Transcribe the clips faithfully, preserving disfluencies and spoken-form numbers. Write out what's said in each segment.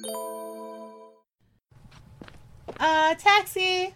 Uh, taxi!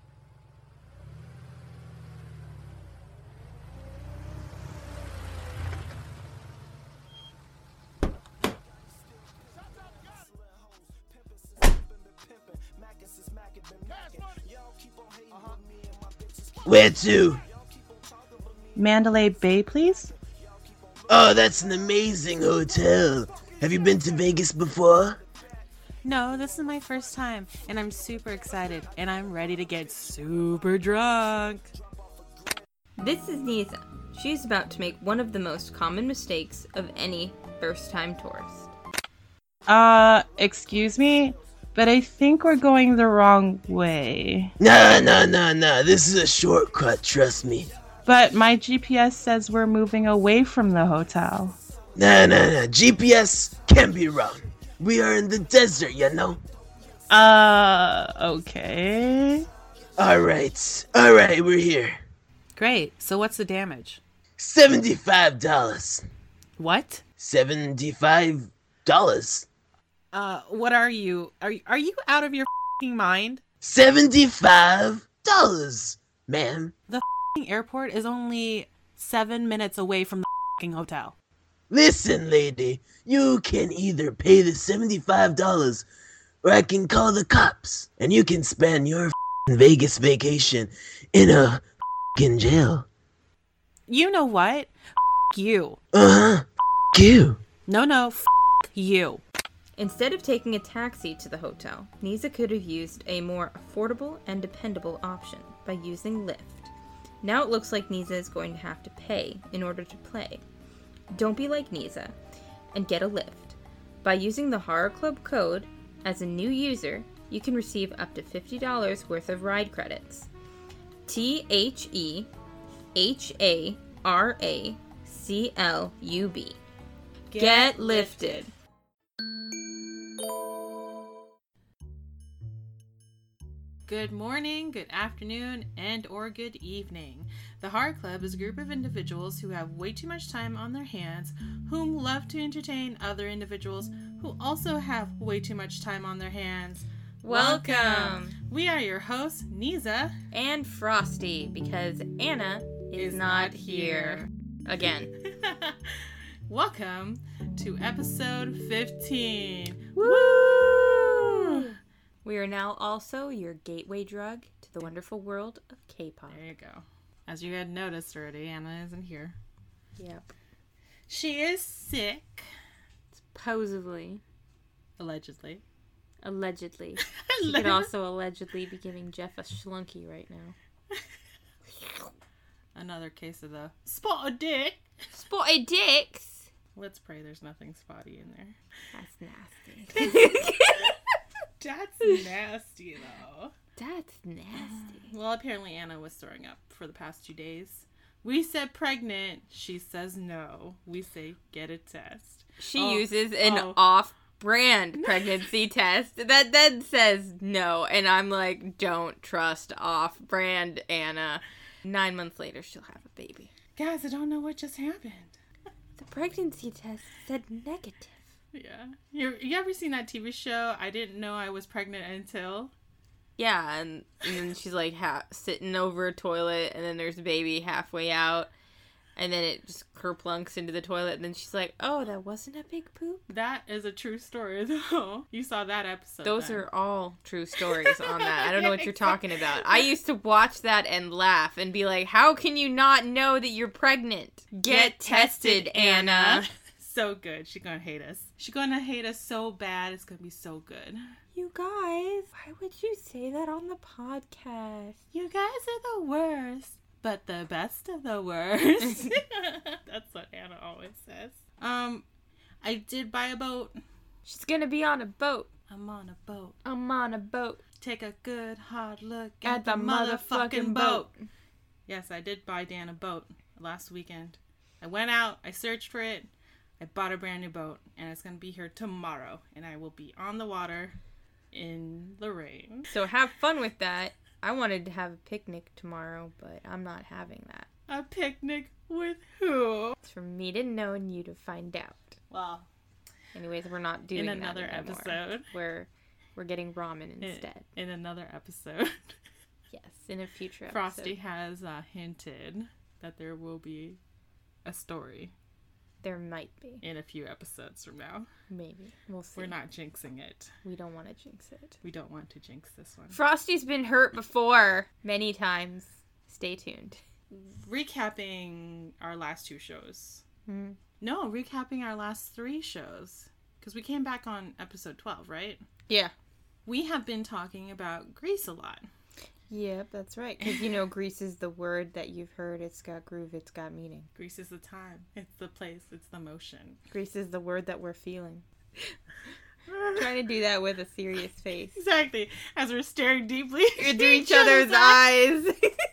Where to? Mandalay Bay, please? Oh, that's an amazing hotel. Have you been to Vegas before? No, this is my first time, and I'm super excited, and I'm ready to get super drunk. This is Nisa. She's about to make one of the most common mistakes of any first-time tourist. Uh, excuse me, but I think we're going the wrong way. Nah, nah, nah, nah. This is a shortcut, trust me. But my G P S says we're moving away from the hotel. Nah, nah, nah. G P S can be wrong. We are in the desert, you know? Uh, okay. Alright, alright, we're here. Great, so what's the damage? seventy-five dollars. What? seventy-five dollars. Uh, what are you? Are, are you out of your f***ing mind? seventy-five dollars, ma'am. The f***ing airport is only seven minutes away from the f***ing hotel. Listen, lady, you can either pay the seventy-five dollars or I can call the cops and you can spend your f***ing Vegas vacation in a f***ing jail. You know what? F*** you. Uh-huh. F*** you. No, no, f*** you. Instead of taking a taxi to the hotel, Nisa could have used a more affordable and dependable option by using Lyft. Now it looks like Nisa is going to have to pay in order to play. Don't be like Nisa and get a Lyft. By using the Horror Club code as a new user, you can receive up to fifty dollars worth of ride credits. T H E H A R A C L U B. Get lifted. Good morning, good afternoon, and or good evening. The Horror Club is a group of individuals who have way too much time on their hands, whom love to entertain other individuals who also have way too much time on their hands. Welcome. We are your hosts, Nisa And Frosty, because Anna is, Is not, not here. here. Again. Welcome to episode fifteen. Woo! We are now also your gateway drug to the wonderful world of K-pop. There you go. As you had noticed already, Anna isn't here. Yep. She is sick. Supposedly. Allegedly. Allegedly. She could also allegedly be giving Jeff a schlunky right now. Another case of the spotted dick. Spotted dicks! Let's pray there's nothing spotty in there. That's nasty. That's nasty, though. That's nasty. Well, apparently Anna was throwing up for the past two days. We said pregnant. She says no. We say get a test. She Oh, uses an oh. off-brand pregnancy test that then says no, and I'm like, don't trust off-brand Anna. Nine months later, she'll have a baby. Guys, I don't know what just happened. The pregnancy test said negative. Yeah. You, you ever seen that T V show, I Didn't Know I Was Pregnant Until? Yeah, and, and then she's like ha- sitting over a toilet, and then there's a baby halfway out, and then it just kerplunks into the toilet, and then she's like, oh, that wasn't a big poop? That is a true story, though. You saw that episode. Those then. are all true stories on that. I don't know what you're talking about. I used to watch that and laugh and be like, how can you not know that you're pregnant? Get tested, Anna. So good. She's gonna hate us. She's gonna hate us so bad. It's gonna be so good. You guys, why would you say that on the podcast? You guys are the worst, but the best of the worst. That's what Anna always says. Um, I did buy a boat. She's gonna be on a boat. I'm on a boat. I'm on a boat. Take a good hard look At at, the the, motherfucking motherfucking boat. Yes, I did buy Dan a boat last weekend. I went out, I searched for it, I bought a brand new boat, and it's going to be here tomorrow, and I will be on the water in the rain. So have fun with that. I wanted to have a picnic tomorrow, but I'm not having that. A picnic with who? It's for me to know and you to find out. Well, Anyways, we're not doing in that another anymore. episode. We're we're getting ramen instead. In, in another episode. Yes, in a future episode. Frosty has uh, hinted that there will be a story. There might be. In a few episodes from now. Maybe. We'll see. We're not jinxing it. We don't want to jinx it. We don't want to jinx this one. Frosty's been hurt before. Many times. Stay tuned. Recapping our last two shows. Mm-hmm. No, recapping our last three shows. Because we came back on episode twelve, right? Yeah. We have been talking about Grease a lot. Yep, that's right. Because, you know, Grease is the word that you've heard. It's got groove. It's got meaning. Grease is the time. It's the place. It's the motion. Grease is the word that we're feeling. Trying to do that with a serious face. Exactly. As we're staring deeply into each other's eyes.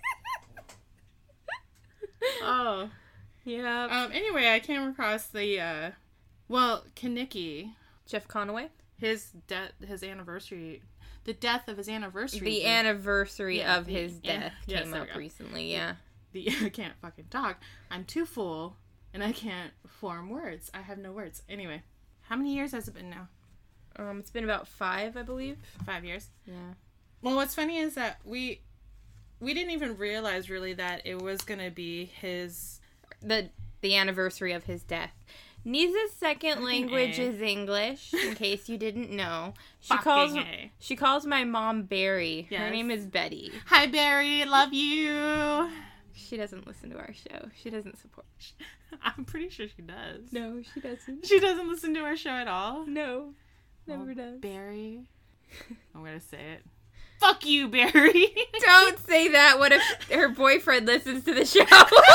Oh. Yeah. Um. Anyway, I came across the, uh, well, Kenickie. Jeff Conaway? His death, his anniversary... The death of his anniversary. The anniversary yeah, of the, his death yeah, came yes, up recently, yeah. The, I can't fucking talk. I'm too full, and I can't form words. I have no words. Anyway, how many years has it been now? Um, it's been about five, I believe. Five years? Yeah. Well, what's funny is that we we didn't even realize, really, that it was going to be his... The, the anniversary of his death. Nisa's second language A. is English, in case you didn't know. She Fucking calls A. she calls my mom Barry. Yes. Her name is Betty. Hi, Barry. Love you. She doesn't listen to our show. She doesn't support. I'm pretty sure she does. No, she doesn't. She doesn't listen to our show at all? No, never Well, does. Barry. I'm going to say it. Fuck you, Barry. Don't say that. What if her boyfriend listens to the show?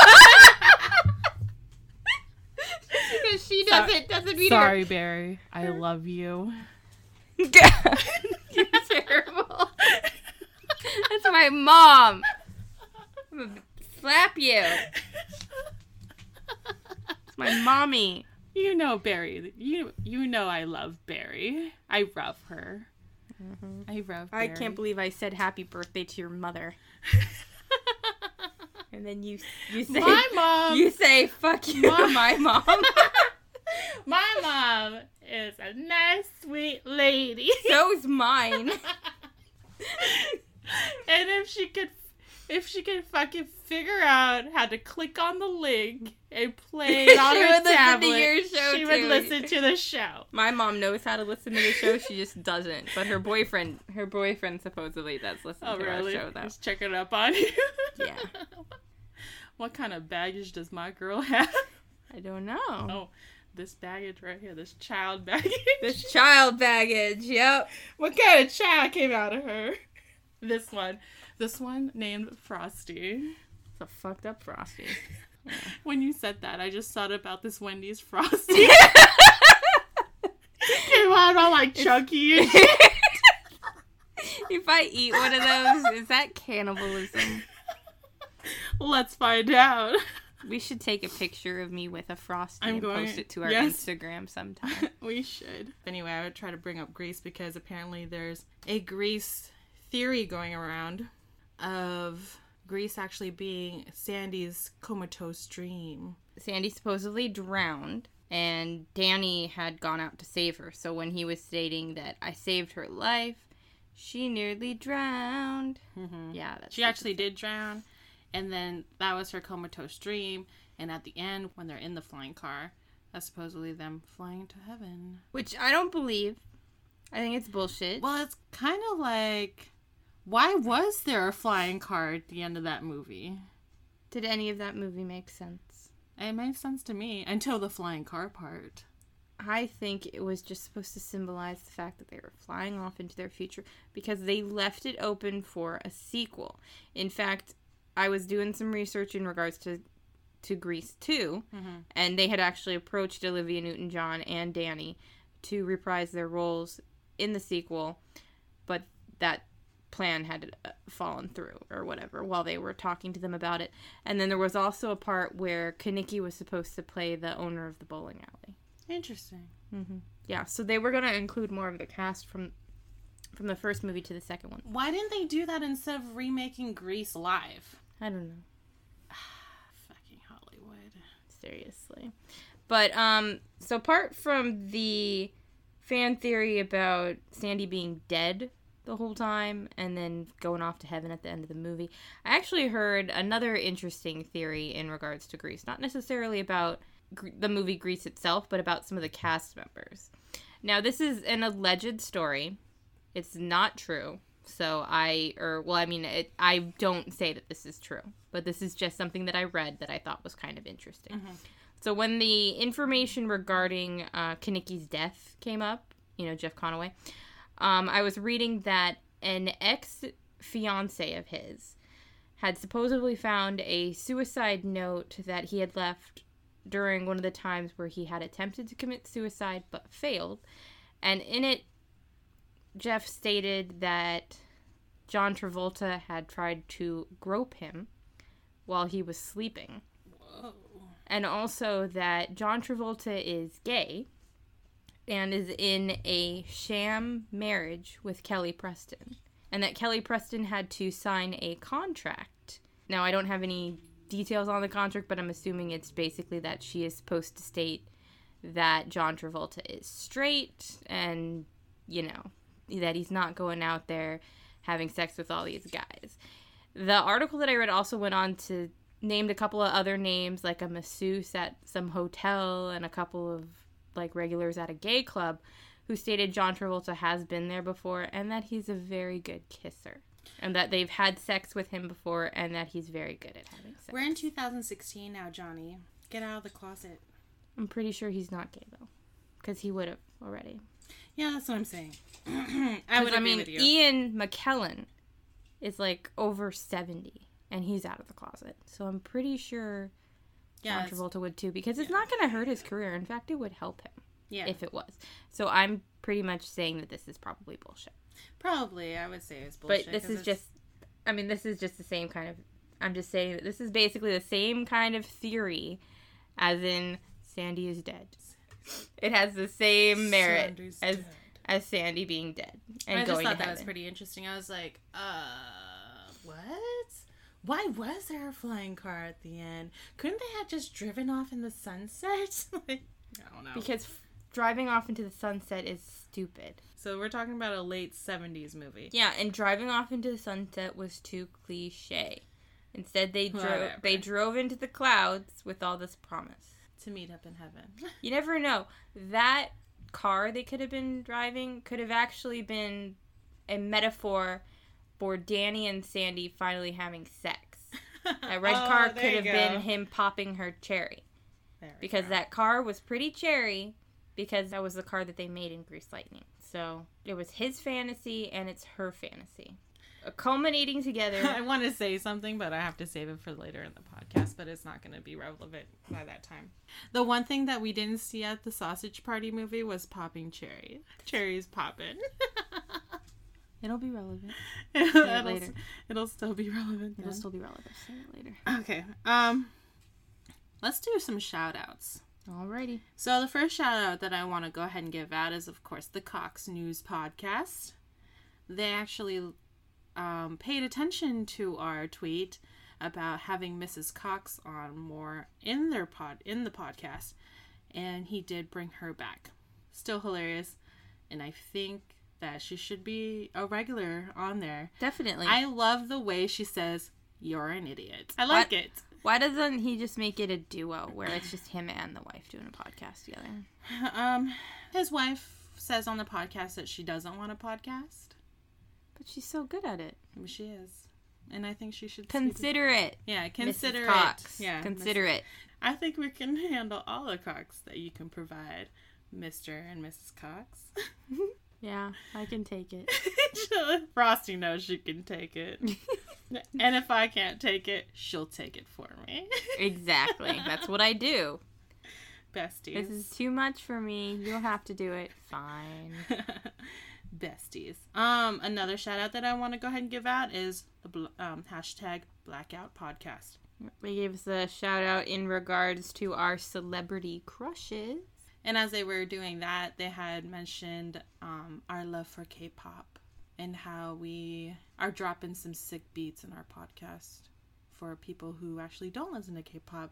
Because she doesn't, doesn't mean Sorry, Barry. I love you. You're terrible. That's my mom. I'm gonna slap you. It's my mommy. You know Barry. You you know I love Barry. I love her. Mm-hmm. I love Barry. I can't believe I said happy birthday to your mother. And then you you say My mom. you say fuck you to my mom. My mom is a nice, sweet lady. So's mine. And if she could, if she could fucking figure out how to click on the link and play it on She her would listen to tablet, your show, she would too. listen to the show. My mom knows how to listen to the show. She just doesn't. But her boyfriend, her boyfriend supposedly does listen Oh, to really? our show, though. He's checking up on you. Yeah. What kind of baggage does my girl have? I don't know. Oh, this baggage right here, this child baggage. This child baggage, yep. What kind of child came out of her? This one. This one named Frosty. It's a fucked up Frosty. Yeah. When you said that, I just thought about this Wendy's Frosty. Came out all like chunky and shit. If I eat one of those, is that cannibalism? Let's find out. We should take a picture of me with a Frosty I'm and going- post it to our yes. Instagram sometime. We should. Anyway, I would try to bring up Grease because apparently there's a Grease theory going around of Grease actually being Sandy's comatose dream. Sandy supposedly drowned, and Danny had gone out to save her. So when he was stating that I saved her life, she nearly drowned. Mm-hmm. Yeah, that's She actually did drown, and then that was her comatose dream. And at the end, when they're in the flying car, that's supposedly them flying to heaven. Which I don't believe. I think it's bullshit. Well, it's kind of like, why was there a flying car at the end of that movie? Did any of that movie make sense? It made sense to me until the flying car part. I think it was just supposed to symbolize the fact that they were flying off into their future because they left it open for a sequel. In fact, I was doing some research in regards to to Grease two, Mm-hmm. and they had actually approached Olivia Newton-John and Danny to reprise their roles in the sequel, but that plan had uh, fallen through or whatever while they were talking to them about it. And then there was also a part where Kenickie was supposed to play the owner of the bowling alley. Interesting. Mm-hmm. Yeah, so they were going to include more of the cast from from the first movie to the second one. Why didn't they do that instead of remaking Grease live? I don't know. Fucking Hollywood. Seriously. But, um, so apart from the fan theory about Sandy being dead the whole time and then going off to heaven at the end of the movie, I actually heard another interesting theory in regards to Grease. Not necessarily about Gre- the movie Grease itself, but about some of the cast members. Now, this is an alleged story. It's not true. So I, or, well, I mean, it, I don't say that this is true, but this is just something that I read that I thought was kind of interesting. Mm-hmm. So when the information regarding uh, Kenicki's death came up, you know, Jeff Conaway, um, I was reading that an ex-fiance of his had supposedly found a suicide note that he had left during one of the times where he had attempted to commit suicide but failed. And in it, Jeff stated that John Travolta had tried to grope him while he was sleeping. Whoa. And also that John Travolta is gay and is in a sham marriage with Kelly Preston. And that Kelly Preston had to sign a contract. Now, I don't have any details on the contract, but I'm assuming it's basically that she is supposed to state that John Travolta is straight and, you know, that he's not going out there having sex with all these guys. The article that I read also went on to named a couple of other names, like a masseuse at some hotel and a couple of like regulars at a gay club, who stated John Travolta has been there before and that he's a very good kisser and that they've had sex with him before and that he's very good at having sex. We're in two thousand sixteen now, Johnny. Get out of the closet. I'm pretty sure he's not gay though, because he would have already. Yeah, that's what I'm saying. I would I agree mean, with you. Ian McKellen is like over seventy. And he's out of the closet. So I'm pretty sure yeah, John Travolta would too. Because it's yeah. not going to hurt his career. In fact, it would help him. Yeah. If it was. So I'm pretty much saying that this is probably bullshit. Probably. I would say it's bullshit. But this is it's... just... I mean, this is just the same kind of... I'm just saying that this is basically the same kind of theory as in Sandy is dead. It has the same merit Sandy's as dead. as Sandy being dead. And I going just thought to that heaven. was pretty interesting. I was like, uh, what? Why was there a flying car at the end? Couldn't they have just driven off in the sunset? Like, I don't know. Because f- driving off into the sunset is stupid. So we're talking about a late seventies movie. Yeah, and driving off into the sunset was too cliche. Instead, they drove they drove into the clouds with all this promise. To meet up in heaven. You never know. That car they could have been driving could have actually been a metaphor for Danny and Sandy finally having sex. That red oh, car could have go. been him popping her cherry. Because go. that car was pretty cherry because that was the car that they made in Grease Lightning. So it was his fantasy and it's her fantasy. Culminating together. I want to say something, but I have to save it for later in the podcast, but it's not going to be relevant by that time. The one thing that we didn't see at the Sausage Party movie was popping cherry. Cherries popping. It'll be relevant. it'll, later. It'll still be relevant. It'll then. still be relevant. Say it later. Okay. Um, let's do some shout outs. Alrighty. So the first shout out that I want to go ahead and give out is, of course, the Cox News Podcast. They actually um, paid attention to our tweet about having Missus Cox on more in their pod in the podcast, and he did bring her back. Still hilarious, and I think that she should be a regular on there. Definitely. I love the way she says, "You're an idiot." I like what? it. Why doesn't he just make it a duo where it's just him and the wife doing a podcast together? Um, his wife says on the podcast that she doesn't want a podcast. But she's so good at it. She is. And I think she should consider it. Yeah, consider Missus Cox. it. Yeah, consider Miss it. I think we can handle all the Cox that you can provide, Mister and Missus Cox. Yeah, I can take it. Frosty knows she can take it. And if I can't take it, she'll take it for me. Exactly. That's what I do. Besties. This is too much for me. You'll have to do it. Fine. Besties. Um, another shout out that I want to go ahead and give out is the bl- um, hashtag Blackout Podcast. They gave us a shout out in regards to our celebrity crushes. And as they were doing that, they had mentioned um, our love for K-pop and how we are dropping some sick beats in our podcast for people who actually don't listen to K-pop.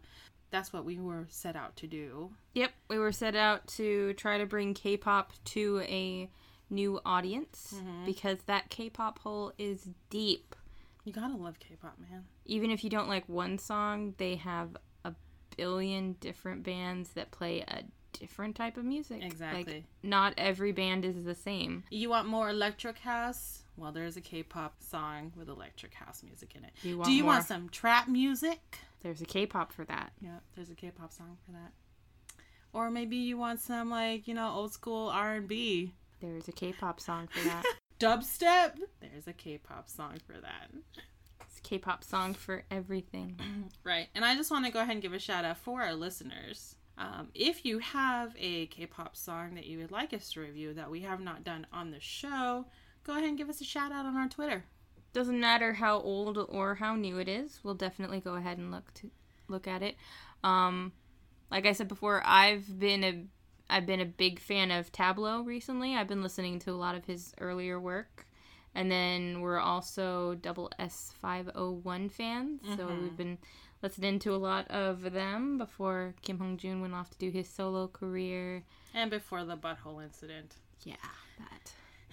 that's what we were set out to do. Yep, we were set out to try to bring K-pop to a new audience mm-hmm. because that K-pop hole is deep. You gotta love K-pop, man. Even if you don't like one song, they have a billion different bands that play a different type of music. Exactly. Like, not every band is the same. You want more electric house? Well, there's a K-pop song with electric house music in it. You want Do you more? want some trap music? There's a K-pop for that. Yeah, there's a K-pop song for that. Or maybe you want some, like, you know, old school R and B. There's a K-pop song for that. Dubstep? There's a K-pop song for that. It's a K-pop song for everything. Right. And I just want to go ahead and give a shout out for our listeners. Um, if you have a K-pop song that you would like us to review that we have not done on the show, go ahead and give us a shout out on our Twitter. Doesn't matter how old or how new it is. We'll definitely go ahead and look to look at it. Um, like I said before, I've been a I've been a big fan of Tableau recently. I've been listening to a lot of his earlier work. And then we're also Double S five oh one fans. Mm-hmm. So we've been listening to a lot of them before Kim Hong-joon went off to do his solo career. And before the butthole incident. Yeah, that.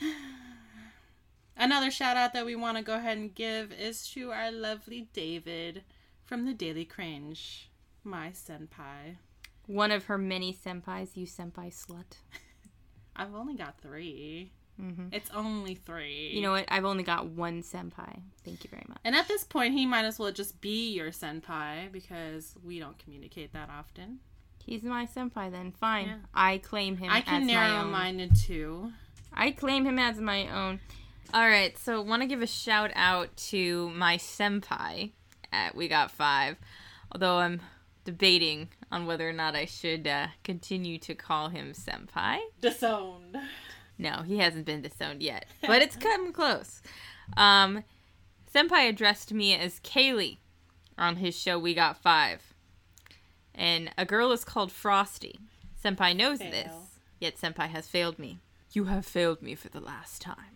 Another shout out that we want to go ahead and give is to our lovely David from the Daily Cringe, my senpai. One of her many senpais, you senpai slut. I've only got three. Mm-hmm. It's only three. You know what? I've only got one senpai. Thank you very much. And at this point, he might as well just be your senpai because we don't communicate that often. He's my senpai then. Fine. Yeah. I claim him I as can my narrow own. mine in two. I claim him as my own. All right, so want to give a shout out to my senpai at We Got Five, although I'm debating on whether or not I should uh, continue to call him senpai. Disowned. No, he hasn't been disowned yet, but it's coming close. Um, senpai addressed me as Kaylee on his show We Got Five, and a girl is called Frosty. Senpai knows Fail. This, yet senpai has failed me. You have failed me for the last time.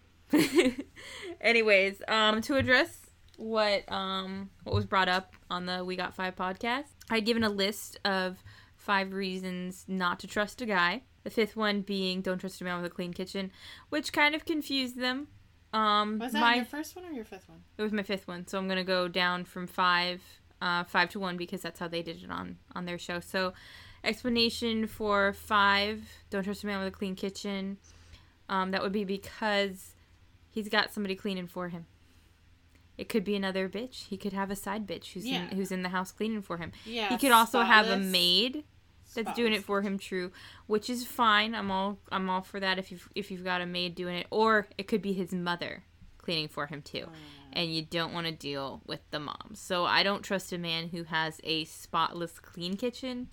Anyways, um, to address what um what was brought up on the We Got Five podcast, I'd given a list of five reasons not to trust a guy. The fifth one being don't trust a man with a clean kitchen, which kind of confused them. Um, was that my, your first one or your fifth one? It was my fifth one, so I'm gonna go down from five, uh, five to one because that's how they did it on on their show. So, explanation for five: don't trust a man with a clean kitchen. Um, that would be because he's got somebody cleaning for him. It could be another bitch. He could have a side bitch who's yeah. in, who's in the house cleaning for him. Yeah, he could also spotless. have a maid that's spotless. Doing it for him. True, which is fine. I'm all I'm all for that if you've if you've got a maid doing it, or it could be his mother cleaning for him too, mm. and you don't want to deal with the mom. So I don't trust a man who has a spotless, clean kitchen.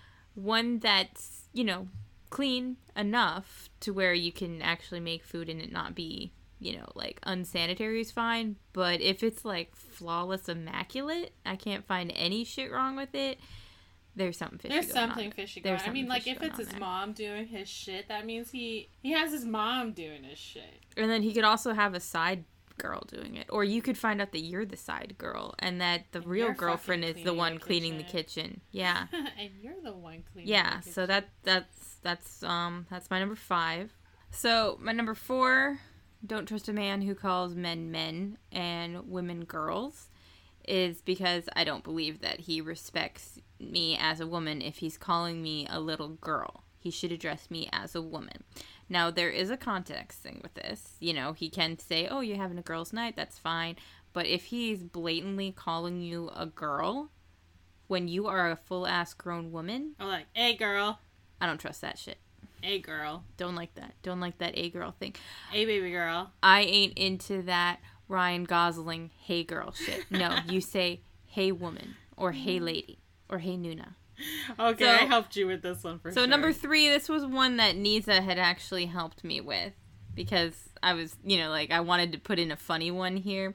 One that's, you know, clean enough to where you can actually make food and it not be, you know, like unsanitary is fine. But if it's like flawless, immaculate, I can't find any shit wrong with it. There's something fishy There's going something on fishy going on. I mean, like, if it's his there. mom doing his shit, that means he he has his mom doing his shit. And then he could also have a side girl doing it. Or you could find out that you're the side girl and that the and real girlfriend is the one the cleaning the kitchen. Yeah. And you're the one cleaning yeah, the kitchen. Yeah, so that that's that's um that's my number five. So my number four, don't trust a man who calls men men and women girls, is because I don't believe that he respects me as a woman if he's calling me a little girl. He should address me as a woman. Now, there is a context thing with this. You know, he can say, oh, you're having a girl's night, that's fine. But if he's blatantly calling you a girl when you are a full-ass grown woman... Oh, like, hey, girl. I don't trust that shit. Hey, girl. Don't like that. Don't like that hey, girl thing. Hey, baby girl. I ain't into that Ryan Gosling hey, girl shit. No, you say hey, woman, or hey, lady, or hey, Nuna. Okay, so, I helped you with this one for so sure. So number three, this was one that Nisa had actually helped me with because I was, you know, like I wanted to put in a funny one here.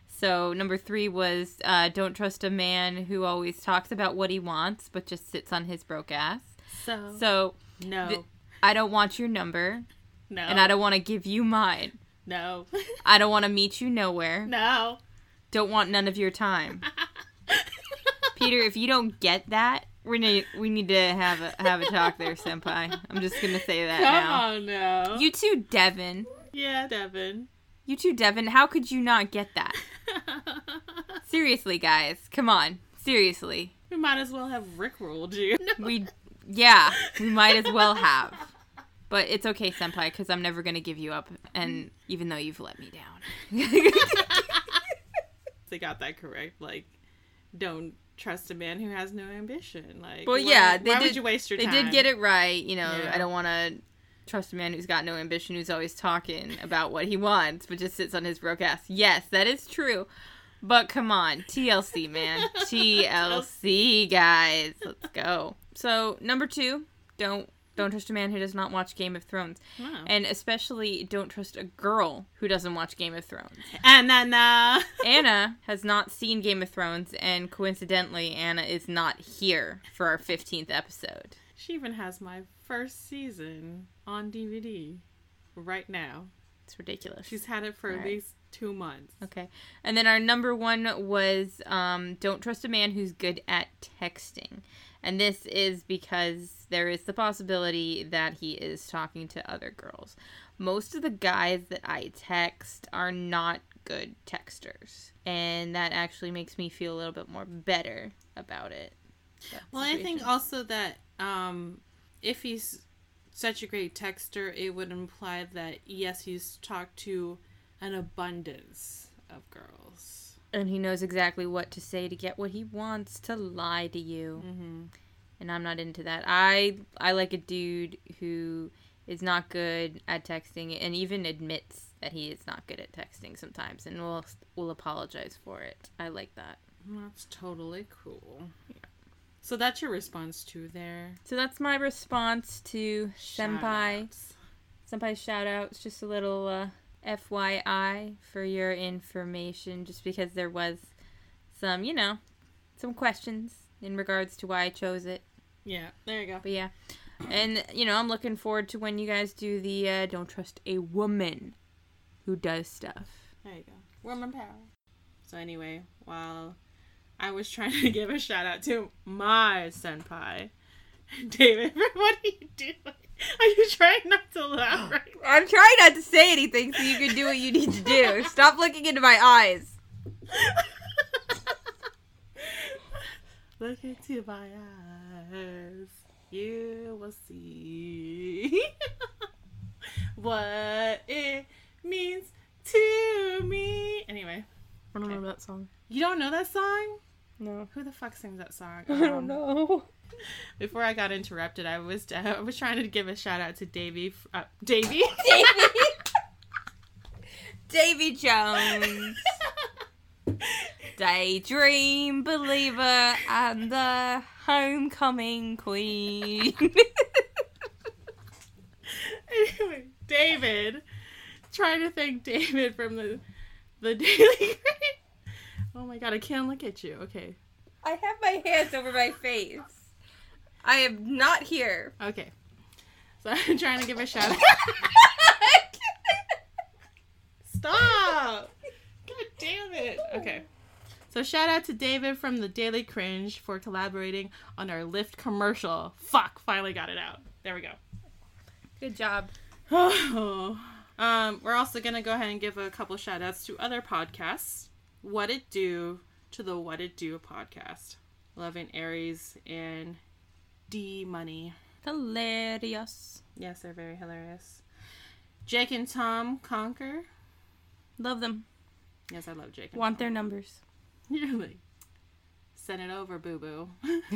So number three was uh, don't trust a man who always talks about what he wants but just sits on his broke ass. So, so no. Th- I don't want your number. No. And I don't want to give you mine. No. I don't want to meet you nowhere. No. Don't want none of your time. Peter, if you don't get that We need we need to have a have a talk there, Senpai. I'm just gonna say that Come now. on now. You too, Devin. Yeah, Devin. You too, Devin. How could you not get that? Seriously, guys. Come on. Seriously. We might as well have rickrolled you. We, yeah, we might as well have. But it's okay, Senpai, because I'm never going to give you up, and even though you've let me down. They got that correct. Like, don't trust a man who has no ambition. Like, well, why, yeah, they why did, would you waste your they time? They did get it right. You know, Yeah. I don't want to trust a man who's got no ambition, who's always talking about what he wants, but just sits on his broke ass. Yes, that is true. But come on, T L C, man. T L C, guys. Let's go. So, number two, don't don't trust a man who does not watch Game of Thrones. Wow. And especially don't trust a girl who doesn't watch Game of Thrones. Anna. Anna has not seen Game of Thrones, and coincidentally, Anna is not here for our fifteenth episode. She even has my first season on D V D right now. It's ridiculous. She's had it for All at right. least two months. Okay. And then our number one was um, don't trust a man who's good at texting. And this is because there is the possibility that he is talking to other girls. Most of the guys that I text are not good texters. And that actually makes me feel a little bit more better about it. that Well, I think situation. also that um, if he's such a great texter, it would imply that, yes, he's talked to an abundance of girls. And he knows exactly what to say to get what he wants to lie to you. Mm-hmm. And I'm not into that. I I like a dude who is not good at texting and even admits that he is not good at texting sometimes and will will apologize for it. I like that. That's totally cool. Yeah. So that's your response to there. So that's my response to Senpai. Shout-outs. Senpai shout outs. Just a little uh, F Y I for your information, just because there was some, you know, some questions in regards to why I chose it. Yeah, there you go. But yeah. And, you know, I'm looking forward to when you guys do the uh, don't trust a woman who does stuff. There you go. Woman power. So anyway, while I was trying to give a shout out to my senpai, David, what are you doing? Are you trying not to laugh right now? I'm trying not to say anything so you can do what you need to do. Stop looking into my eyes. Look into my eyes. You will see what it means to me. Anyway. I don't Okay. remember that song. You don't know that song? No. Who the fuck sings that song? I don't know. Before I got interrupted, I was I was trying to give a shout out to Davy. Uh, Davy? Davy. Davy Jones. Daydream believer and the homecoming queen. Anyway, David. Trying to thank David from the the Daily Grind. Oh my god, I can't look at you. Okay. I have my hands over my face. I am not here. Okay. So I'm trying to give a shout out. Stop! God damn it. Okay. So shout out to David from the Daily Cringe for collaborating on our Lyft commercial. Fuck, finally got it out. There we go. Good job. Oh. Um, we're also going to go ahead and give a couple shout outs to other podcasts. What It Do to the What It Do podcast. Loving Aries and D Money. Hilarious. Yes, they're very hilarious. Jake and Tom Conquer. Love them. Yes, I love Jake and Want Tom. their numbers. You're like, send it over, boo-boo.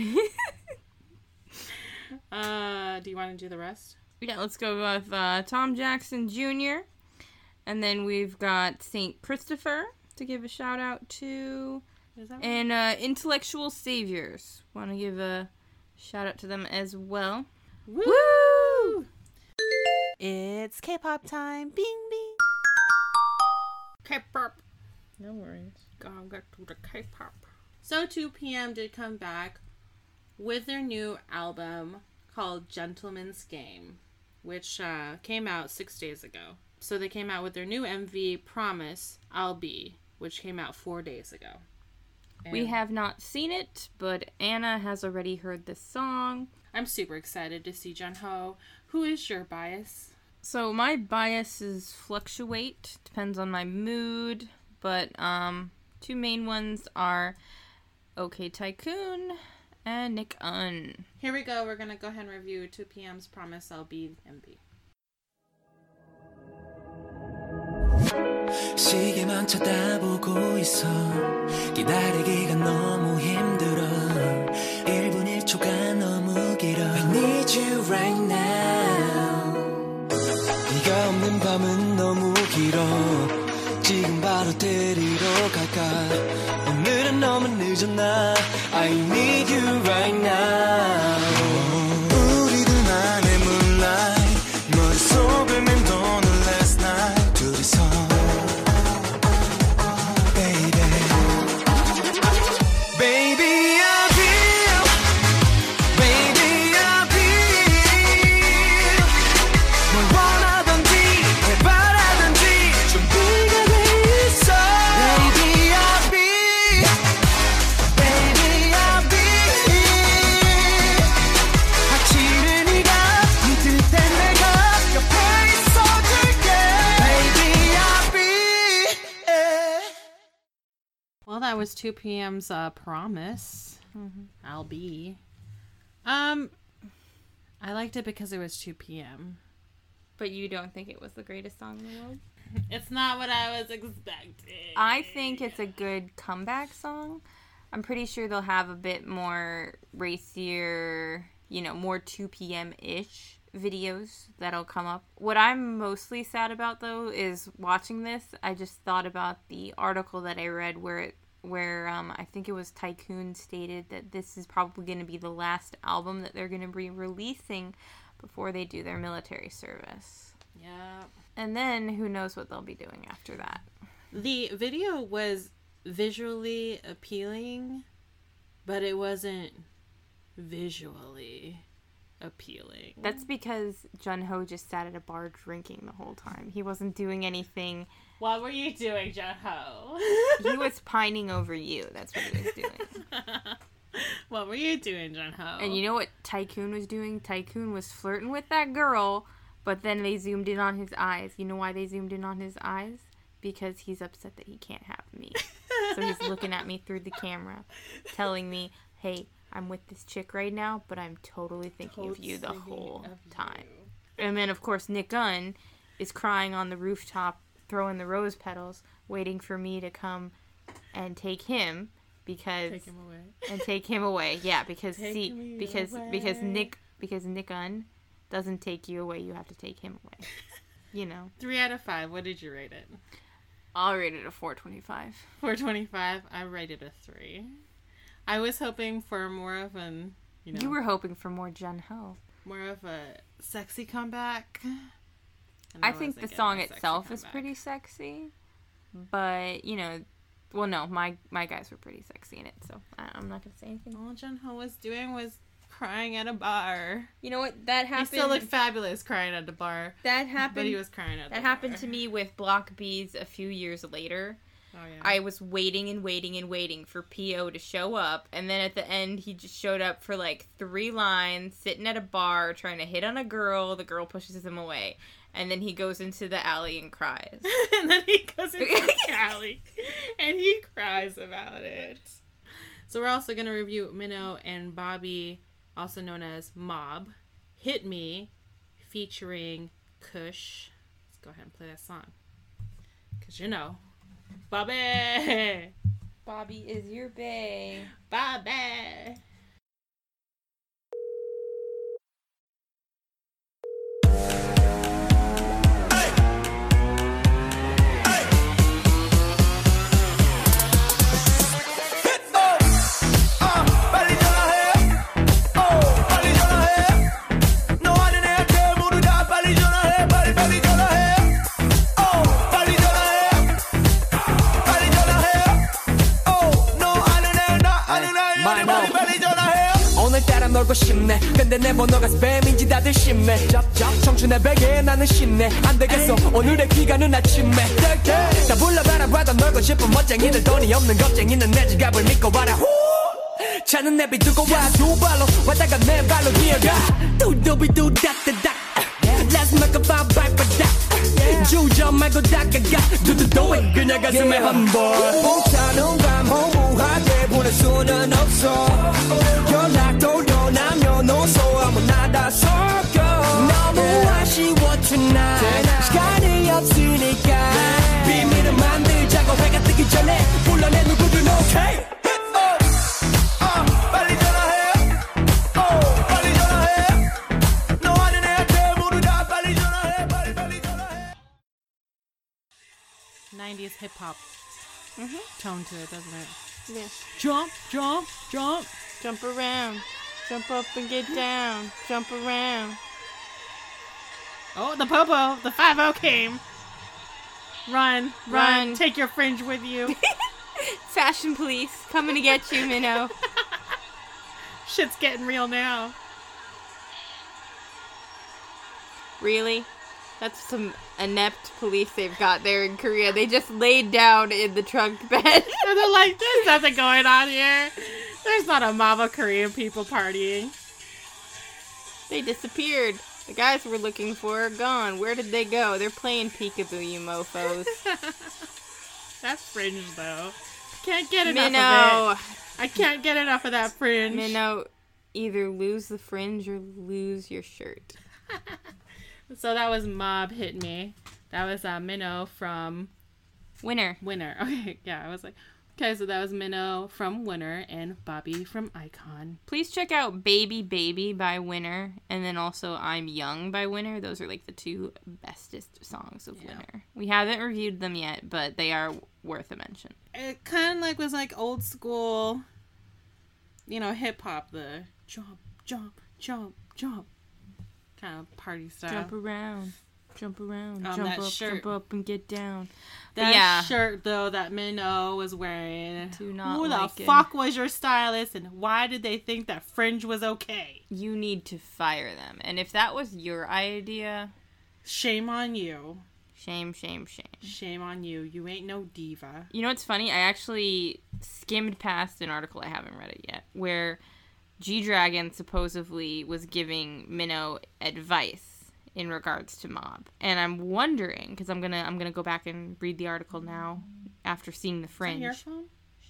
uh, do you want to do the rest? Yeah, let's go with uh, Tom Jackson Junior And then we've got Saint Christopher to give a shout out to. Is that right? And uh, Intellectual Saviors. Want to give a shout out to them as well. Woo! Woo! It's K-pop time. Bing, bing. K-pop. No worries. Gonna get to the K-pop. So two P M did come back with their new album called Gentleman's Game, which uh, came out six days ago. So they came out with their new M V, Promise I'll Be, which came out four days ago. We And have not seen it, but Anna has already heard this song. I'm super excited to see Jungho. Who is your bias? So my biases fluctuate, depends on my mood, but um, two main ones are OK Tycoon and Nick Un. Here we go. We're going to go ahead and review two P M's Promise I'll Be M B. 시계만 쳐다보고 있어 기다리기가 너무 힘들어 일 분 일 초가 너무 길어 I need you right now 네가 없는 밤은 너무 길어 지금 바로 데리러 갈까 오늘은 너무 늦었나 I need you right now 우리 둘만의 moonlight 머릿속을 맴도는 last night 둘이서 Well, that was two P M's uh, Promise. Mm-hmm. I'll be. Um, I liked it because it was two P M. But you don't think it was the greatest song in the world? It's not what I was expecting. I think it's a good comeback song. I'm pretty sure they'll have a bit more racier, you know, more two P M-ish videos that'll come up. What I'm mostly sad about, though, is watching this, I just thought about the article that I read where it where um, I think it was Tycoon stated that this is probably going to be the last album that they're going to be releasing before they do their military service. Yeah. And then who knows what they'll be doing after that. The video was visually appealing, but it wasn't visually appealing. That's because Jungho just sat at a bar drinking the whole time. He wasn't doing anything. What were you doing, Jungho? He was pining over you. That's what he was doing. What were you doing, Jungho? And you know what Tycoon was doing? Tycoon was flirting with that girl, but then they zoomed in on his eyes. You know why they zoomed in on his eyes? Because he's upset that he can't have me. So he's looking at me through the camera, telling me, hey, I'm with this chick right now, but I'm totally thinking of you the whole time. And then, of course, Nick Un is crying on the rooftop, throwing the rose petals, waiting for me to come and take him because take him away. and take him away. Yeah, because Take see, me because away. because Nick because Nick Un doesn't take you away. You have to take him away. You know. Three out of five. What did you rate it? I'll rate it a four twenty-five. four twenty-five. I rated a three. I was hoping for more of an, you know. You were hoping for more Jungho. More of a sexy comeback. And I I think wasn't the getting song a sexy itself is comeback. pretty sexy, but you know, well, no, my my guys were pretty sexy in it, so I, I'm not gonna say anything. All Jungho was doing was crying at a bar. You know what? That happened. He still looked fabulous crying at the bar. that happened. But he was crying at the that bar. happened to me with Block Bees a few years later. Oh, yeah. I was waiting and waiting and waiting for P O to show up, and then at the end, he just showed up for like three lines, sitting at a bar, trying to hit on a girl. The girl pushes him away, and then he goes into the alley and cries. And then he goes into the alley, and he cries about it. So we're also going to review Minho and Bobby, also known as Mob, Hit Me, featuring Kush. Let's go ahead and play that song. Because you know... Bobby! Bobby is your bae. Bobby! My no. 보고 싶네 근데 내 번호가 스팸인지 다들 심해 청춘의 베개에 나는 심네 안 되겠어 오늘의 귀가는 아침에 다 불러봐라 봐도 놀고 싶은 멋쟁이들 돈이 없는 겁쟁이는 내 지갑을 믿고 와라 차는 내비 두고 와 두 발로 왔다가 내 발로 기어가 두두비두다다다 Let's make a vibe by that 주저 말고 다가가 두두도 it 그냥 가슴에 한번 뭉쳐놓은 밤 허무하게 보낼 수는 없어 연락도 남녀노소 아무나 다 섞여 너무 아쉬워 tonight 시간이 없으니까 비밀을 만들자고 해가 뜨기 전에 불러내 누구든 okay nineties hip hop Mm-hmm. tone to it, doesn't it? Yeah. Jump, jump, jump. Jump around. Jump up and get down. Jump around. Oh, the popo, the five oh came. Run, run, Run. take your fringe with you. Fashion police coming to get you, Minnow. Shit's getting real now. Really? That's some inept police they've got there in Korea. They just laid down in the trunk bed. And they're like, there's nothing going on here. There's not a mob of Korean people partying. They disappeared. The guys we're looking for are gone. Where did they go? They're playing peekaboo, you mofos. That's fringe, though. Can't get enough Minnow. of it. I can't get enough of that fringe. Minnow, either lose the fringe or lose your shirt. So that was Mob Hit Me. That was uh, Minnow from Winner. Winner. Okay, yeah, I was like, okay, so that was Minnow from Winner and Bobby from Icon. Please check out Baby Baby by Winner, and then also I'm Young by Winner. Those are like the two bestest songs of Yeah. Winner. We haven't reviewed them yet, but they are worth a mention. It kind of like was like old school, you know, hip hop. The jump, jump, jump, jump kind of party style. Jump around, jump around, Um, jump that up, shirt. jump up and get down. That yeah. shirt though that Minnow was wearing. Do not Who like the it. fuck was your stylist, and why did they think that fringe was okay? You need to fire them. And if that was your idea, Shame on you. shame, shame, shame. Shame on you. You ain't no diva. You know what's funny? I actually skimmed past an article, I haven't read it yet, where G-Dragon supposedly was giving Minnow advice in regards to Mob. And I'm wondering, because I'm gonna I'm gonna go back and read the article now after seeing the Is that Fringe. your phone?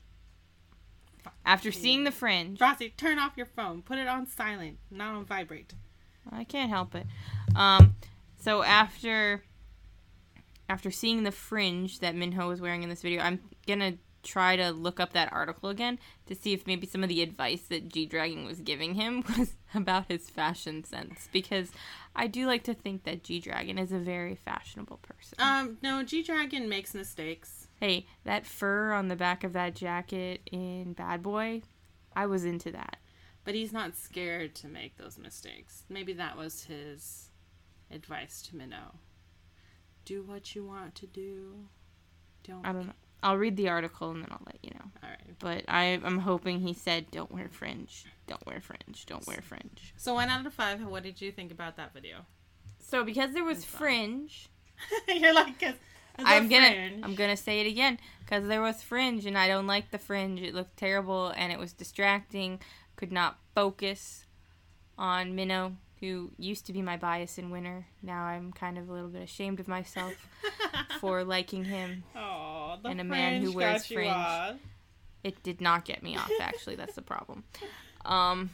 After seeing the Fringe. Frosty, turn off your phone. Put it on silent, not on vibrate. I can't help it. Um, so after after seeing the fringe that Minho was wearing in this video, I'm gonna try to look up that article again to see if maybe some of the advice that G-Dragon was giving him was about his fashion sense, because I do like to think that G-Dragon is a very fashionable person. Um, no, G-Dragon makes mistakes. Hey, that fur on the back of that jacket in Bad Boy, I was into that. But he's not scared to make those mistakes. Maybe that was his advice to Minnow. Do what you want to do. Don't. I don't know. I'll read the article and then I'll let you know. All right. But I, I'm hoping he said, don't wear fringe. Don't wear fringe. Don't wear fringe. So one out of five, what did you think about that video? So because there was That's fine. fringe, You're like, cause I'm gonna fringe. I'm gonna say it again. Because there was fringe and I don't like the fringe. It looked terrible and it was distracting. Could not focus on Minnow, who used to be my bias in Winter. Now I'm kind of a little bit ashamed of myself for liking him. Aw, the and a man who fringe wears got you fringe. off. It did not get me off, actually. That's the problem. Um,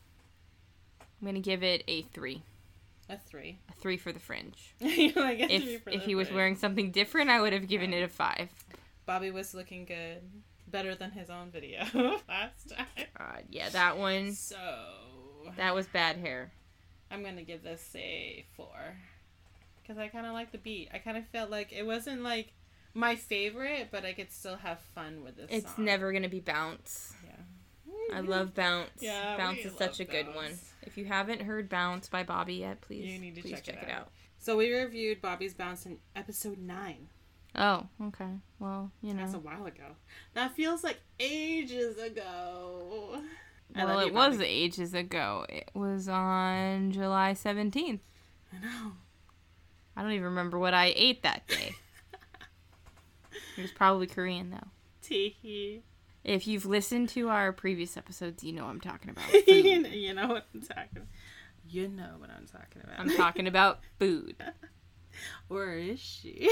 I'm going to give it a three. A three. A three for the fringe. You're like, a three If for if the he was fringe. wearing something different, I would have given it a five. Bobby was looking good. Better than his own video last time. Uh, yeah, that one, So, that was bad hair. I'm going to give this a four. Because I kind of like the beat. I kind of felt like it wasn't like my favorite, but I could still have fun with this It's song. never going to be Bounce. Yeah. I love Bounce. Yeah, Bounce we is such a love good Bounce. one. If you haven't heard Bounce by Bobby yet, please, You need to please check, check, it, it out. out. So we reviewed Bobby's Bounce in episode nine. Oh, okay. Well, you know. That's a while ago. That feels like ages ago. I Well, love it you, was Bobby. ages ago. It was on July seventeenth. I know. I don't even remember what I ate that day. It was probably Korean, though. Teehee. If you've listened to our previous episodes, you know I'm talking about you, food. know, you know what I'm talking You know what I'm talking about. I'm talking about food. Or is she?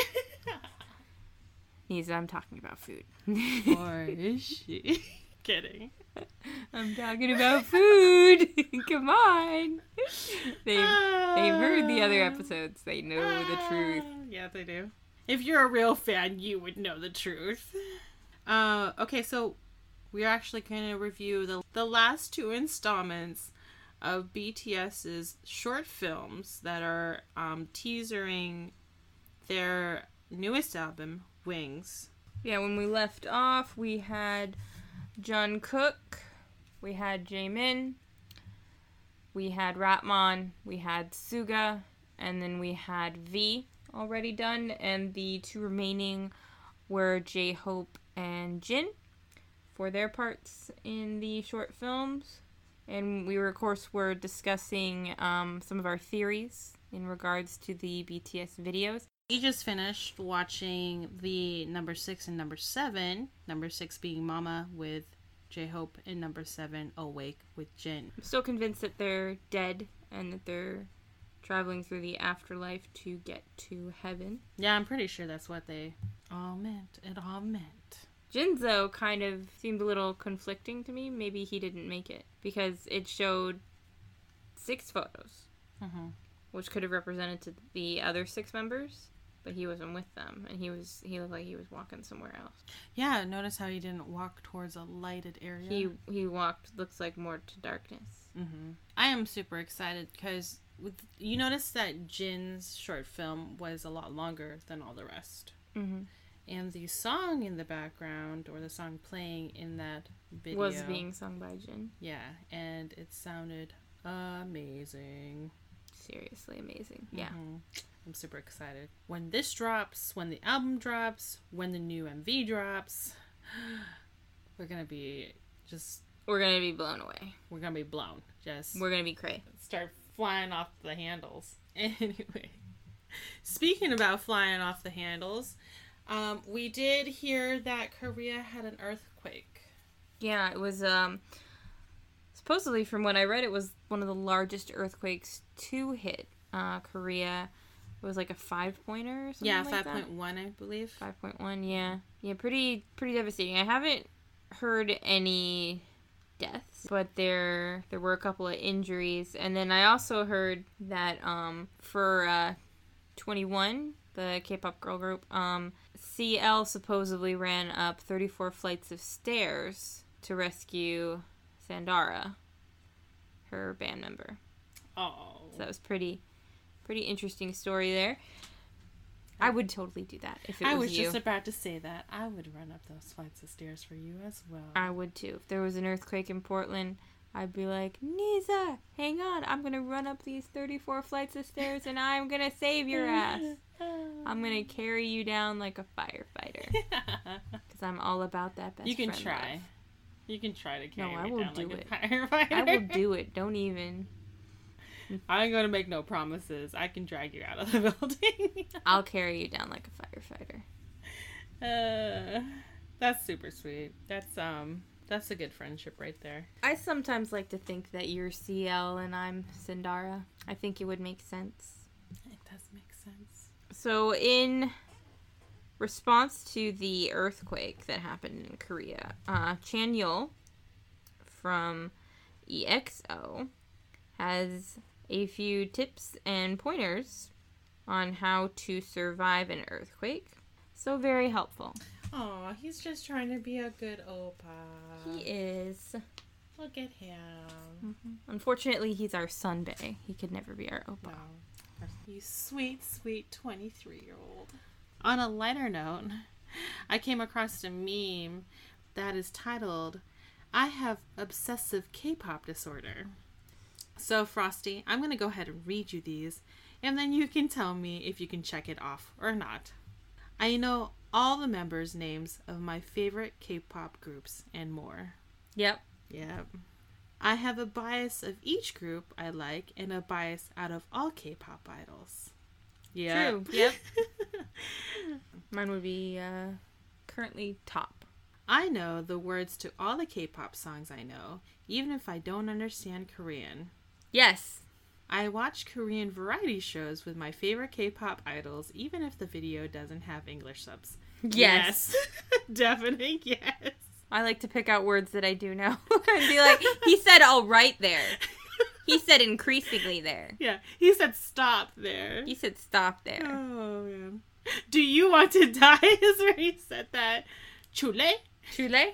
Nisa, I'm talking about food. Or is she? Kidding. I'm talking about food. Come on. They've, they've heard the other episodes. They know the truth. Yeah, they do. If you're a real fan, you would know the truth. Uh, okay, so we're actually going to review the, the last two installments of BTS's short films that are um, teasering their newest album, Wings. Yeah, when we left off, we had Jungkook, we had Jaemin, we had Ratman, we had Suga, and then we had V already done, and the two remaining were J-Hope and Jin for their parts in the short films. And we were, of course, were discussing um, some of our theories in regards to the B T S videos. We just finished watching the number six and number seven. Number six being Mama with J-Hope, and number seven, Awake with Jin. I'm still convinced that they're dead and that they're traveling through the afterlife to get to heaven. Yeah, I'm pretty sure that's what they all meant. It all meant. Jinzo kind of seemed a little conflicting to me. Maybe he didn't make it because it showed six photos, Mm-hmm. which could have represented to the other six members, but he wasn't with them, and he was he looked like he was walking somewhere else. Yeah, notice how he didn't walk towards a lighted area. He he walked, looks like, more to darkness. Mm-hmm. I am super excited because with you notice that Jin's short film was a lot longer than all the rest. Mm-hmm. And the song in the background, or the song playing in that video, Was being sung by Jin. yeah, and it sounded amazing. Seriously amazing. Yeah. Mhm. I'm super excited. When this drops, when the album drops, when the new M V drops, we're gonna be just, We're gonna be blown away. we're gonna be blown. Just We're gonna be cray. start flying off the handles. Anyway, speaking about flying off the handles, um, we did hear that Korea had an earthquake. Yeah, it was, um, supposedly from what I read, it was one of the largest earthquakes to hit uh, Korea. It was like a five-pointer or something Yeah, like five that. point one, I believe. five point one, yeah. Yeah, pretty pretty devastating. I haven't heard any deaths, but there there were a couple of injuries. And then I also heard that um, for uh, twenty-one, the K-pop girl group, um, C L supposedly ran up thirty-four flights of stairs to rescue Sandara, her band member. Oh. So that was pretty pretty interesting story there. I would totally do that if it was, I was you. just about to say that. I would run up those flights of stairs for you as well. I would too. If there was an earthquake in Portland, I'd be like, Nisa, hang on. I'm going to run up these thirty-four flights of stairs and I'm going to save your ass. I'm going to carry you down like a firefighter. Because I'm all about that best You can friend try. life. You can try to carry No, I me will down do like it. a firefighter. I will do it. Don't even. I ain't gonna make no promises. I can drag you out of the building. I'll carry you down like a firefighter. uh, that's super sweet. That's um, that's a good friendship right there. I sometimes like to think that you're C L and I'm Sandara. I think it would make sense. It does make sense. So, in response to the earthquake that happened in Korea, uh, Chanyeol from E X O has a few tips and pointers on how to survive an earthquake. So, very helpful. Oh, he's just trying to be a good oppa. He is. Look at him. Unfortunately, he's our sunbae. He could never be our oppa. Wow. You sweet, sweet twenty-three-year-old. On a lighter note, I came across a meme that is titled, I have obsessive K-pop disorder. So, Frosty, I'm going to go ahead and read you these, and then you can tell me if you can check it off or not. I know all the members' names of my favorite K-pop groups and more. Yep. Yep. I have a bias of each group I like and a bias out of all K-pop idols. Yeah. True. Yep. Mine would be uh, currently top. I know the words to all the K-pop songs I know, even if I don't understand Korean. Yes. I watch Korean variety shows with my favorite K-pop idols, even if the video doesn't have English subs. Yes. Yes. Definitely yes. I like to pick out words that I do know and be like, he said all right there. He said increasingly there. Yeah, he said stop there. He said stop there. Oh, man. Do you want to die is where he said that. Chule? Chule?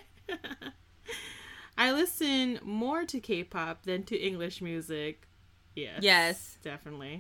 I listen more to K-pop than to English music. Yes. Yes. Definitely.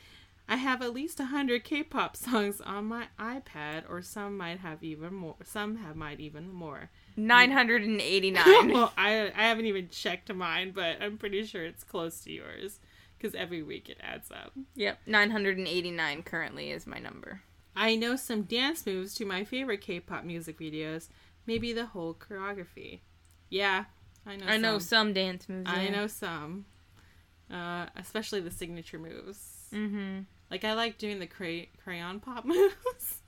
I have at least one hundred K-pop songs on my iPad, or some might have even more. Some have might even more. nine hundred eighty-nine. Well, I, I haven't even checked mine, but I'm pretty sure it's close to yours, because every week it adds up. Yep, nine hundred eighty-nine currently is my number. I know some dance moves to my favorite K-pop music videos, maybe the whole choreography. Yeah, I know I some. know some dance moves. I yeah. know some. Uh, especially the signature moves. Mm-hmm. Like, I like doing the cray- crayon pop moves.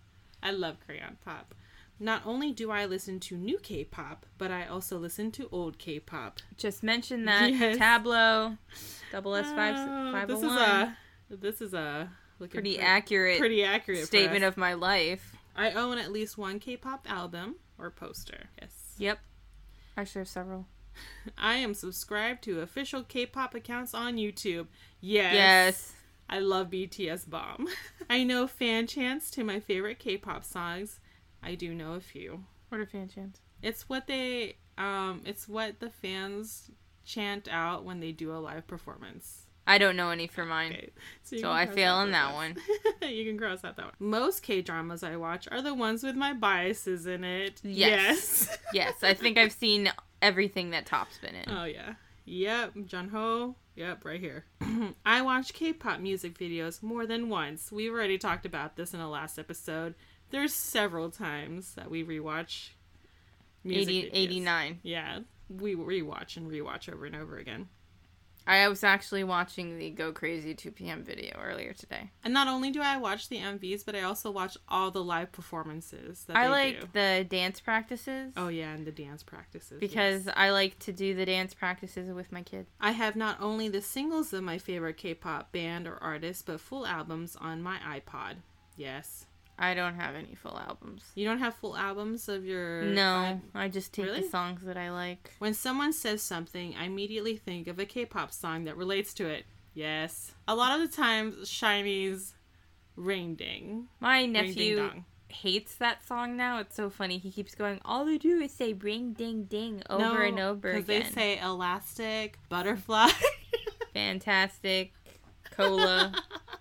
I love crayon pop. Not only do I listen to new K-pop, but I also listen to old K-pop. Just mention that. Yes. Tableau, double S five Oh, five this oh is one. a this is a looking Pretty for- accurate pretty accurate statement for us. of my life. I own at least one K-pop album or poster. Yes. Yep. Actually, I have several. I am subscribed to official K-pop accounts on YouTube. Yes. Yes. I love B T S Bomb. I know fan chants to my favorite K-pop songs. I do know a few. What are fan chants? It's what they um it's what the fans chant out when they do a live performance. I don't know any for mine. Okay. So, you can I cross fail out on those that ones. one. You can cross out that one. Most K-dramas I watch are the ones with my biases in it. Yes. Yes. Yes, I think I've seen everything that Top's been in. Oh, yeah. Yep, Junho. Yep, right here. I watch K-pop music videos more than once. We've already talked about this in the last episode. There's several times that we rewatch music eighty, videos. eighty-nine. Yeah, we rewatch and rewatch over and over again. I was actually watching the Go Crazy two p.m. video earlier today. And not only do I watch the M Vs, but I also watch all the live performances that I they like do. the dance practices. Oh, yeah, and the dance practices. Because yes. I like to do the dance practices with my kid. I have not only the singles of my favorite K-pop band or artist, but full albums on my iPod. Yes. I don't have any full albums. You don't have full albums of your... No, I just take Really? the songs that I like. When someone says something, I immediately think of a K-pop song that relates to it. Yes. A lot of the times, SHINee's Ring Ding. My Ring Ding nephew Dong. hates that song now. It's so funny. He keeps going, all they do is say ring ding ding over and over again. because they say elastic, butterfly, Fantastic, cola.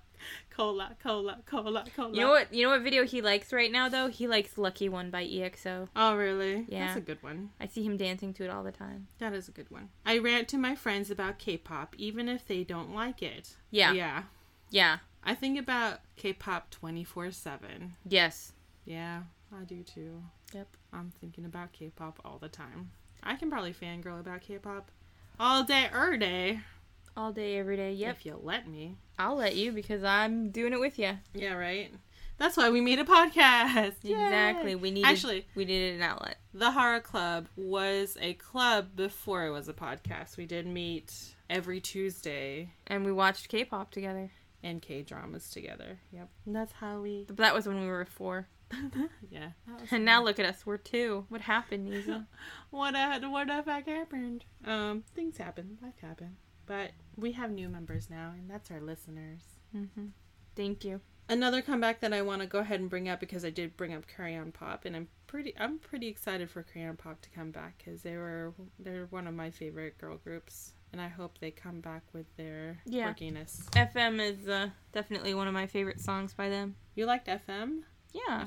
cola, cola, cola, cola. You know what? You know what video he likes right now though? He likes "Lucky One" by E X O. Oh, really? Yeah. That's a good one. I see him dancing to it all the time. That is a good one. I rant to my friends about K-pop, even if they don't like it. Yeah. Yeah. Yeah. I think about K-pop twenty-four seven. Yes. Yeah, I do too. Yep. I'm thinking about K-pop all the time. I can probably fangirl about K-pop all day, er day. All day, every day. Yep. If you let me. I'll let you because I'm doing it with you. Yeah, right? That's why we made a podcast. Yay! Exactly. We needed. Actually, we needed an outlet. the Horror Club was a club before it was a podcast. We did meet every Tuesday And we watched K-pop together. and K-dramas together. Yep. And that's how we... But that was when we were four. Yeah. That was And now look at us. We're two. What happened, Nisa? What uh, what the fuck happened? Um, things happen. Life happened. But we have new members now, and that's our listeners. Mm-hmm. Thank you. Another comeback that I want to go ahead and bring up, because I did bring up Crayon Pop, and I'm pretty I'm pretty excited for Crayon Pop to come back, because they were they're one of my favorite girl groups, and I hope they come back with their Yeah. quirkiness. F M is uh, definitely one of my favorite songs by them. You liked F M? Yeah.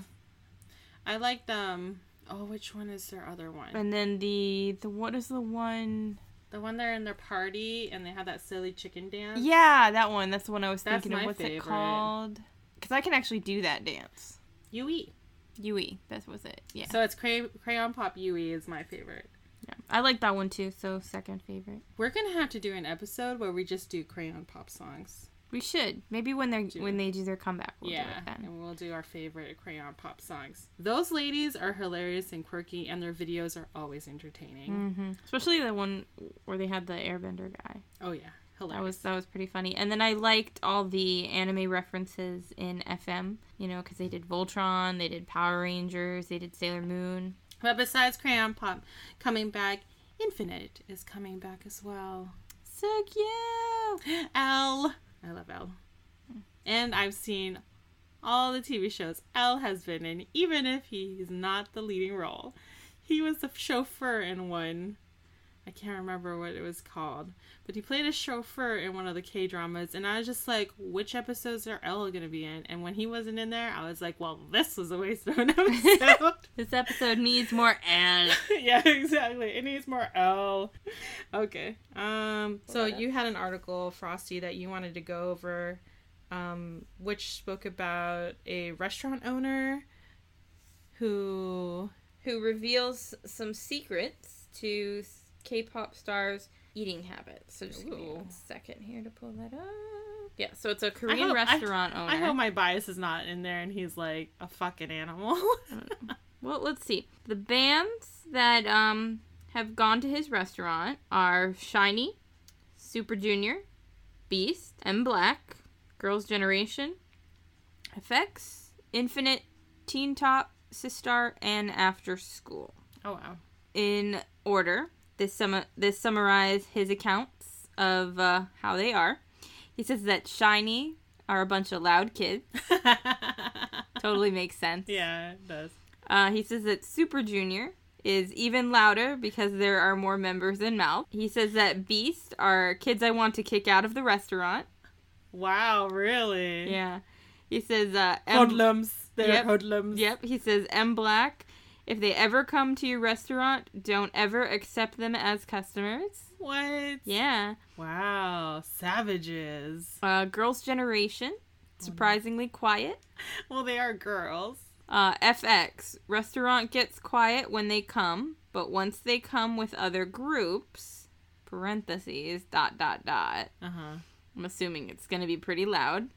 I liked um. Oh, which one is their other one? And then the the what is the one? The one they're in their party and they have that silly chicken dance. Yeah, that one. That's the one I was That's thinking my of. What's favorite. it called? Because I can actually do that dance. Yui. Yui. That was it. Yeah. So it's Cray- Crayon Pop Yui is my favorite. Yeah, I like that one too, so second favorite. We're going to have to do an episode where we just do Crayon Pop songs. We should. Maybe when they're Do when it. they do their comeback, we'll yeah, do it then. and we'll do our favorite Crayon Pop songs. Those ladies are hilarious and quirky, and their videos are always entertaining. Mm-hmm. Especially the one where they had the airbender guy. Oh, yeah. Hilarious. That was that was pretty funny. And then I liked all the anime references in F M, you know, because they did Voltron, they did Power Rangers, they did Sailor Moon. But besides Crayon Pop coming back, Infinite is coming back as well. So cute! Elle. I love Elle. And I've seen all the T V shows Elle has been in, even if he's not the leading role. He was the chauffeur in one. I can't remember what it was called. But he played a chauffeur in one of the K-dramas. And I was just like, which episodes are Elle going to be in? And when he wasn't in there, I was like, well, this was a waste of an episode. This episode needs more Elle. Yeah, exactly. It needs more Elle. Okay. Um. So you had an article, Frosty, that you wanted to go over, um, which spoke about a restaurant owner who... Who reveals some secrets to K-pop stars' eating habits. So just give me Ooh. one second here to pull that up. Yeah, so it's a Korean I hope- restaurant I, owner. I hope my bias is not in there and he's like a fucking animal. Well, let's see. The bands that um have gone to his restaurant are SHINee, Super Junior, Beast, M Black, Girls' Generation, F X, Infinite, Teen Top, Sistar, and After School. Oh, wow. In order, this sum this summarize his accounts of uh, how they are. He says that SHINee are a bunch of loud kids. Totally makes sense. Yeah, it does. Uh, he says that Super Junior is even louder because there are more members than mouth. He says that Beast are kids I want to kick out of the restaurant. Wow, really? Yeah. He says uh, M- Hoodlums. They're Yep. hoodlums. Yep. He says M Black. If they ever come to your restaurant, don't ever accept them as customers. What? Yeah. Wow. Savages. Uh, Girls' Generation. Surprisingly quiet. Well, they are girls. Uh, F X. Restaurant gets quiet when they come, but once they come with other groups, parentheses, dot, dot, dot. Uh-huh. I'm assuming it's going to be pretty loud.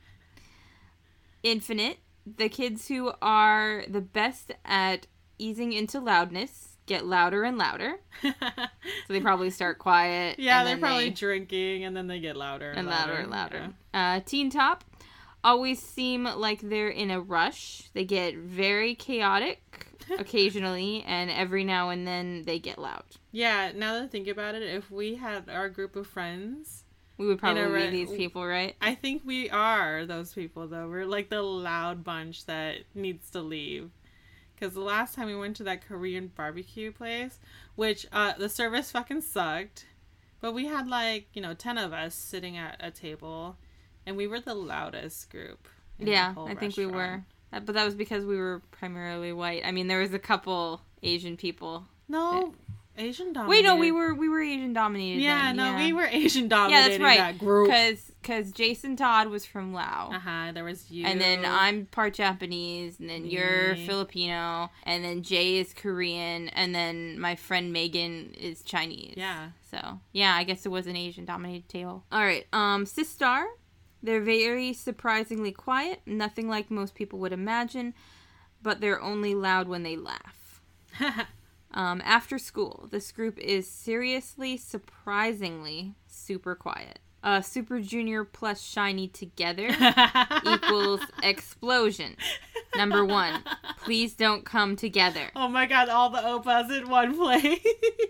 Infinite. The kids who are the best at easing into loudness get louder and louder. So they probably start quiet. Yeah, and they're then probably they- drinking and then they get louder and, and louder and louder. Yeah. Uh, Teen Top always seem like they're in a rush. They get very chaotic occasionally, and every now and then they get loud. Yeah, now that I think about it, if we had our group of friends, We would probably In a be re- these people, right? I think we are those people, though. We're like the loud bunch that needs to leave. Because the last time we went to that Korean barbecue place, which uh, the service fucking sucked, but we had like, you know, ten of us sitting at a table, and we were the loudest group. in the Yeah, whole I think we were. restaurant. Uh, But that was because we were primarily white. I mean, there was a couple Asian people. No, Asian dominated. Wait, no, we were we were Asian dominated. Yeah, then, no, yeah. we were Asian Yeah, dominated. that's right. That group. Because because Jason Todd was from Laos. Uh huh. There was you. And then I'm part Japanese, and then you're Me. Filipino, and then Jay is Korean, and then my friend Megan is Chinese. Yeah. So, yeah, I guess it was an Asian-dominated table. All right, um, Sistar, they're very surprisingly quiet, nothing like most people would imagine, but they're only loud when they laugh. Um, after school, this group is seriously, surprisingly super quiet. Uh, Super Junior plus SHINee together equals explosion. Number one, please don't come together. Oh my god, all the opas in one place.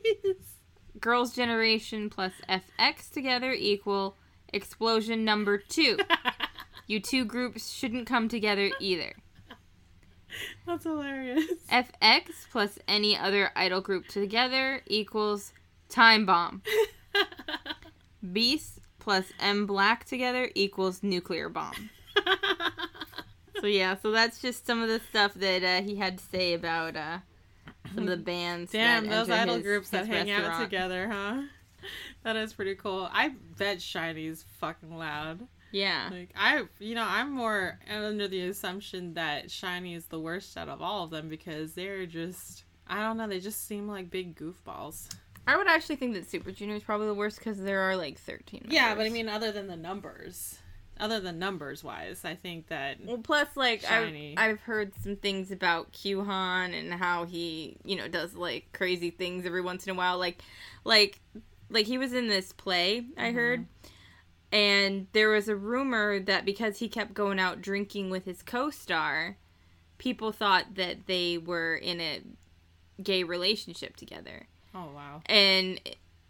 Girls' Generation plus F X together equal explosion number two. You two groups shouldn't come together either. That's hilarious. F X plus any other idol group together equals time bomb. Beast plus M Black together equals nuclear bomb. So yeah, so that's just some of the stuff that uh, he had to say about uh, some of the bands. Damn, that those enter idol his- groups that his hang out restaurant. together, huh? That is pretty cool. I bet SHINee's fucking loud. Yeah. Like I, you know, I'm more under the assumption that SHINee is the worst out of all of them because they're just, I don't know, they just seem like big goofballs. I would actually think that Super Junior is probably the worst because there are like thirteen members. Yeah, but I mean, other than the numbers, other than numbers wise, I think that. Well, plus, like, I've, Shiny. I've heard some things about Q-Han and how he, you know, does, like, crazy things every once in a while. Like, like, like he was in this play, I Mm-hmm. heard, and there was a rumor that because he kept going out drinking with his co-star, people thought that they were in a gay relationship together. Oh, wow. And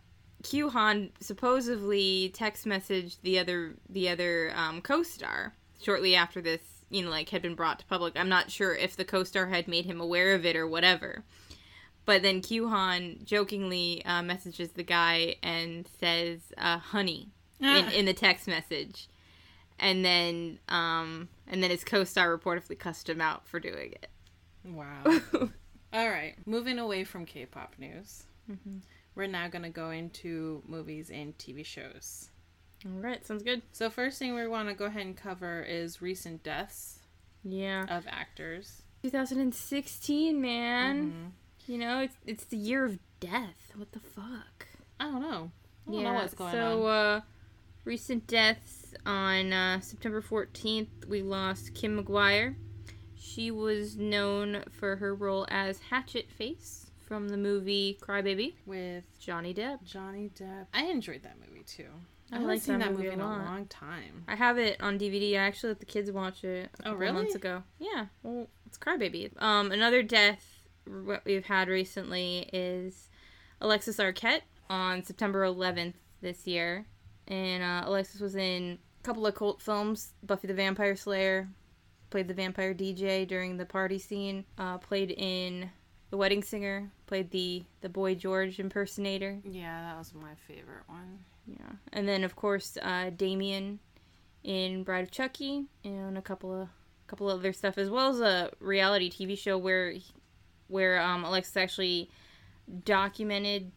Q-Han supposedly text messaged the other the other um, co-star shortly after this, you know, like, had been brought to public. I'm not sure if the co-star had made him aware of it or whatever. But then Q-Han jokingly uh, messages the guy and says, uh, honey, in, in the text message. And then, um, and then his co-star reportedly cussed him out for doing it. Wow. All right. Moving away from K-pop news. Mm-hmm. We're now going to go into movies and T V shows. All right, sounds good. So first thing we want to go ahead and cover is recent deaths Yeah. of actors. twenty sixteen, man. Mm-hmm. You know, it's it's the year of death. What the fuck? I don't know. I don't yeah, know what's going so, on. uh, recent deaths on uh, September fourteenth, we lost Kim McGuire. She was known for her role as Hatchet Face from the movie Crybaby With Johnny Depp. Johnny Depp. I enjoyed that movie too. I I haven't like seen that that movie movie a in a lot. long time. I have it on D V D. I actually let the kids watch it a Oh, couple really? months ago. Yeah, well, it's Crybaby. Um, another death what we've had recently is Alexis Arquette on September eleventh this year. And uh, Alexis was in a couple of cult films, Buffy the Vampire Slayer, played the vampire D J during the party scene, uh, played in The Wedding Singer, played the, the Boy George impersonator. Yeah, that was my favorite one. Yeah. And then, of course, uh, Damien in Bride of Chucky, and a couple of couple of other stuff, as well as a reality T V show where where um, Alexis actually documented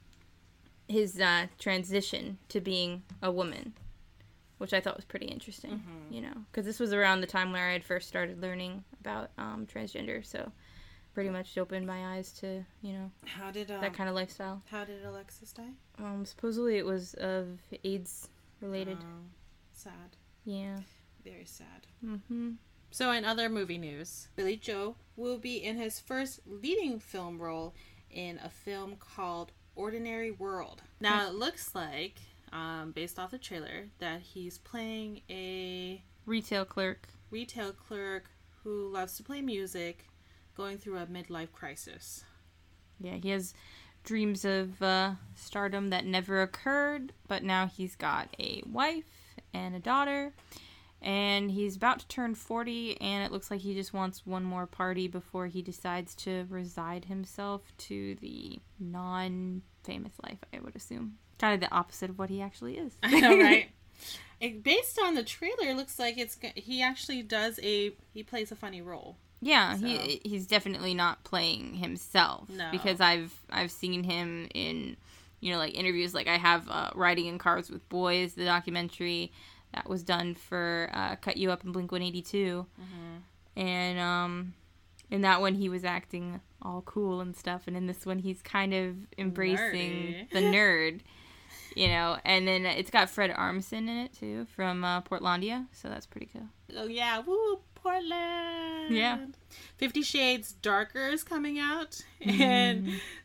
his uh, transition to being a woman, which I thought was pretty interesting, Mm-hmm. you know, because this was around the time where I had first started learning about um, transgender, so pretty much opened my eyes to, you know, How did um, that kind of lifestyle. How did Alexis die? Um, supposedly it was of AIDS related. Oh, sad. Yeah. Very sad. Mm-hmm. So in other movie news, Billy Joe will be in his first leading film role in a film called Ordinary World. Now it looks like, um, based off the trailer, that he's playing a Retail clerk. retail clerk who loves to play music, going through a midlife crisis. Yeah, he has dreams of uh, stardom that never occurred, but now he's got a wife and a daughter, and he's about to turn forty, and it looks like he just wants one more party before he decides to resign himself to the non-famous life, I would assume. Kind of the opposite of what he actually is. I know, right? It, based on the trailer, it looks like it's go- he actually does a he plays a funny role. Yeah, So. he he's definitely not playing himself. No. Because I've I've seen him in, you know, like interviews. Like I have uh, Riding in Cars with Boys, the documentary that was done for uh, Cut You Up in Blink one eighty-two, Mm-hmm. and um, in that one he was acting all cool and stuff, and in this one he's kind of embracing Nerdy. the nerd. You know, and then it's got Fred Armisen in it too from uh, Portlandia, so that's pretty cool. Oh yeah, woo, Portland. Yeah. Fifty Shades Darker is coming out, and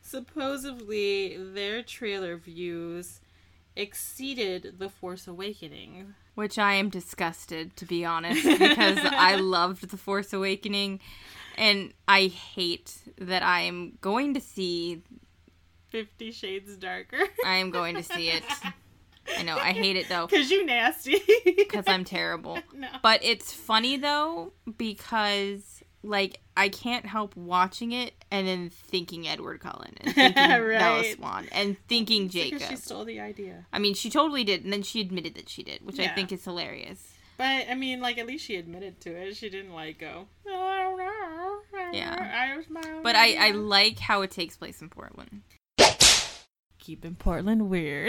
supposedly their trailer views exceeded The Force Awakening. Which I am disgusted, to be honest, because I loved The Force Awakening, and I hate that I am going to see, Fifty Shades Darker. I am going to see it. I know, I hate it though, Cause you nasty. because I'm terrible. No. But it's funny though, because, like, I can't help watching it and then thinking Edward Cullen, and thinking Bella Right. Swan, and thinking Because Jacob. she stole the idea. I mean, she totally did, and then she admitted that she did, which I Yeah. think is hilarious. But I mean, like, at least she admitted to it. She didn't like go, oh, I don't know. Yeah. I was my own But I, I idea." like how it takes place in Portland. Keeping Portland weird.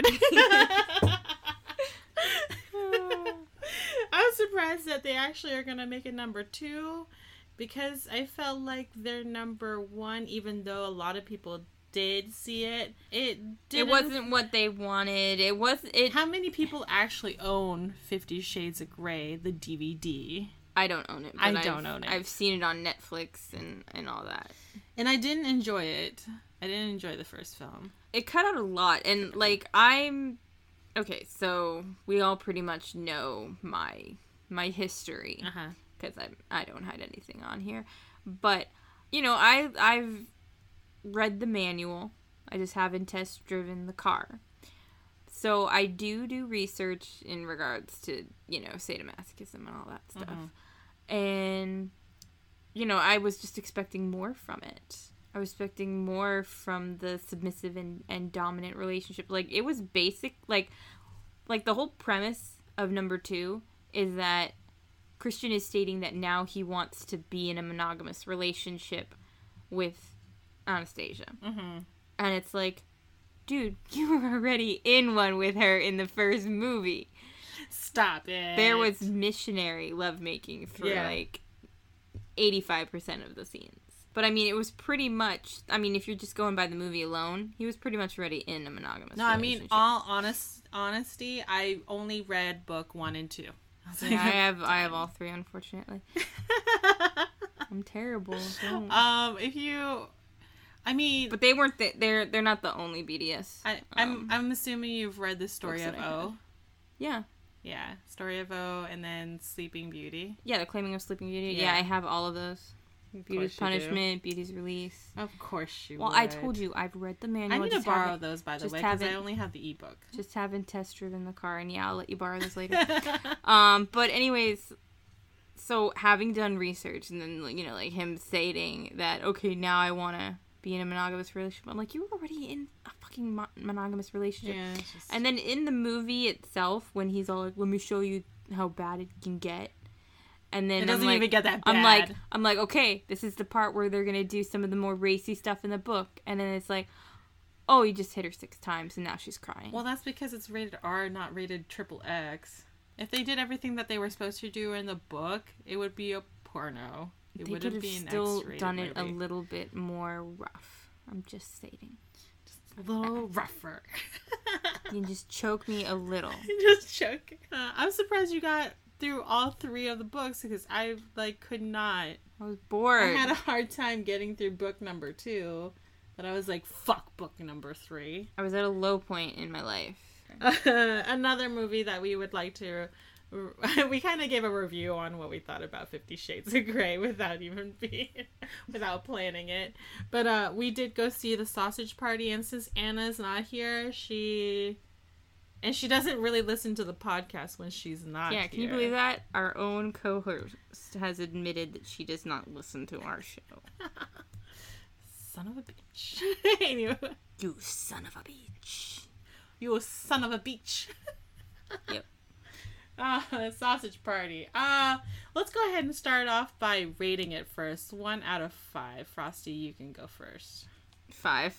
I was surprised that they actually are going to make it number two, because I felt like their number one, even though a lot of people did see it, it didn't... It wasn't what they wanted. It was... It. How many people actually own Fifty Shades of Grey, the D V D? I don't own it. But I I've, don't own it. I've seen it on Netflix and, and all that. And I didn't enjoy it. I didn't enjoy the first film. It cut out a lot. And, like, I'm... Okay, so we all pretty much know my my history. Uh-huh. Because I, I don't hide anything on here. But, you know, I, I've read the manual. I just haven't test driven the car. So I do do research in regards to, you know, sadomasochism and all that stuff. Mm-hmm. And, you know, I was just expecting more from it. I was expecting more from the submissive and, and dominant relationship. Like, it was basic. Like, like the whole premise of number two is that Christian is stating that now he wants to be in a monogamous relationship with Anastasia. Mm-hmm. And it's like, dude, you were already in one with her in the first movie. Stop it. There was missionary lovemaking for yeah. like eighty-five percent of the scenes. But I mean, it was pretty much, I mean, if you're just going by the movie alone, he was pretty much already in a monogamous no, relationship. No, I mean, all honest honesty, I only read book one and two. I, like, yeah, I have I have all three, unfortunately. I'm terrible. Don't. Um, if you, I mean, but they weren't. The, they're they're not the only B D S. I, I'm um, I'm assuming you've read the Story of O. Yeah. Yeah, Story of O, and then Sleeping Beauty. Yeah, The Claiming of Sleeping Beauty. Yeah, yeah I have all of those. Beauty's Punishment, Beauty's Release. Of course you Well, would. I told you, I've read the manual. I need to borrow those, by the way, because I only have the ebook. Just haven't test-driven the car, and yeah, I'll let you borrow this later. um, but anyways, so having done research, and then, you know, like him stating that, okay, now I want to be in a monogamous relationship. I'm like, you were already in a fucking mo- monogamous relationship. Yeah, it's just... And then in the movie itself, when he's all like, let me show you how bad it can get. And then it doesn't I'm like, even get that bad. I'm like, I'm like, okay, this is the part where they're gonna do some of the more racy stuff in the book, and then it's like, oh, you just hit her six times, and now she's crying. Well, that's because it's rated R, not rated triple X. If they did everything that they were supposed to do in the book, it would be a porno. It they wouldn't could be have an still X-rated done it movie. a little bit more rough. I'm just stating. Just a little rougher. You just choke me a little. Just choke. Uh, I'm surprised you got through all three of the books because I like could not. I was bored. I had a hard time getting through book number two, but I was like, fuck book number three. I was at a low point in my life. Uh, another movie that we would like to. We kind of gave a review on what we thought about Fifty Shades of Grey without even being, without planning it. But uh, we did go see The Sausage Party, and since Anna's not here, she. And she doesn't really listen to the podcast when she's not Yeah, here. can you believe that? Our own co-host has admitted that she does not listen to our show. Son of a bitch. Anyway. You son of a bitch. You son of a bitch. Yep. Uh, Sausage Party. Uh, let's go ahead and start off by rating it first. One out of five. Frosty, you can go first. Five.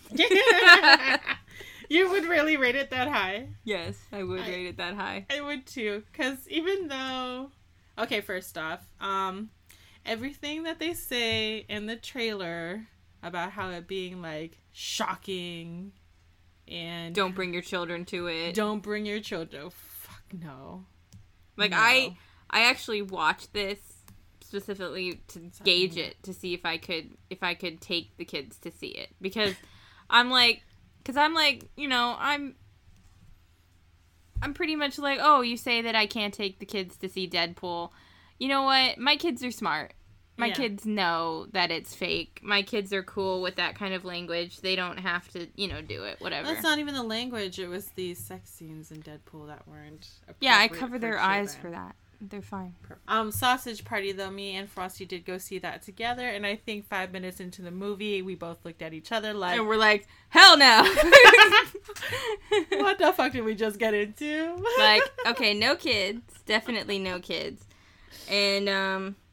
You would really rate it that high? Yes, I would I, rate it that high. I would too, because even though... Okay, first off, um, everything that they say in the trailer about how it being, like, shocking and... Don't bring your children to it. Don't bring your children. Oh, fuck no. Like, no. I I actually watched this specifically to gauge it, to see if I could if I could take the kids to see it. Because I'm like... Because I'm like, you know, I'm... I'm pretty much like, oh, you say that I can't take the kids to see Deadpool. You know what? My kids are smart. My yeah. kids know that it's fake. My kids are cool with that kind of language. They don't have to, you know, do it. Whatever. That's not even the language. It was the sex scenes in Deadpool that weren't appropriate. Yeah, I cover their children. eyes for that. They're fine. Um, Sausage Party, though, me and Frosty did go see that together, and I think five minutes into the movie, we both looked at each other like... And we're like, hell no! What the fuck did we just get into? Like, okay, no kids. Definitely no kids. And, um,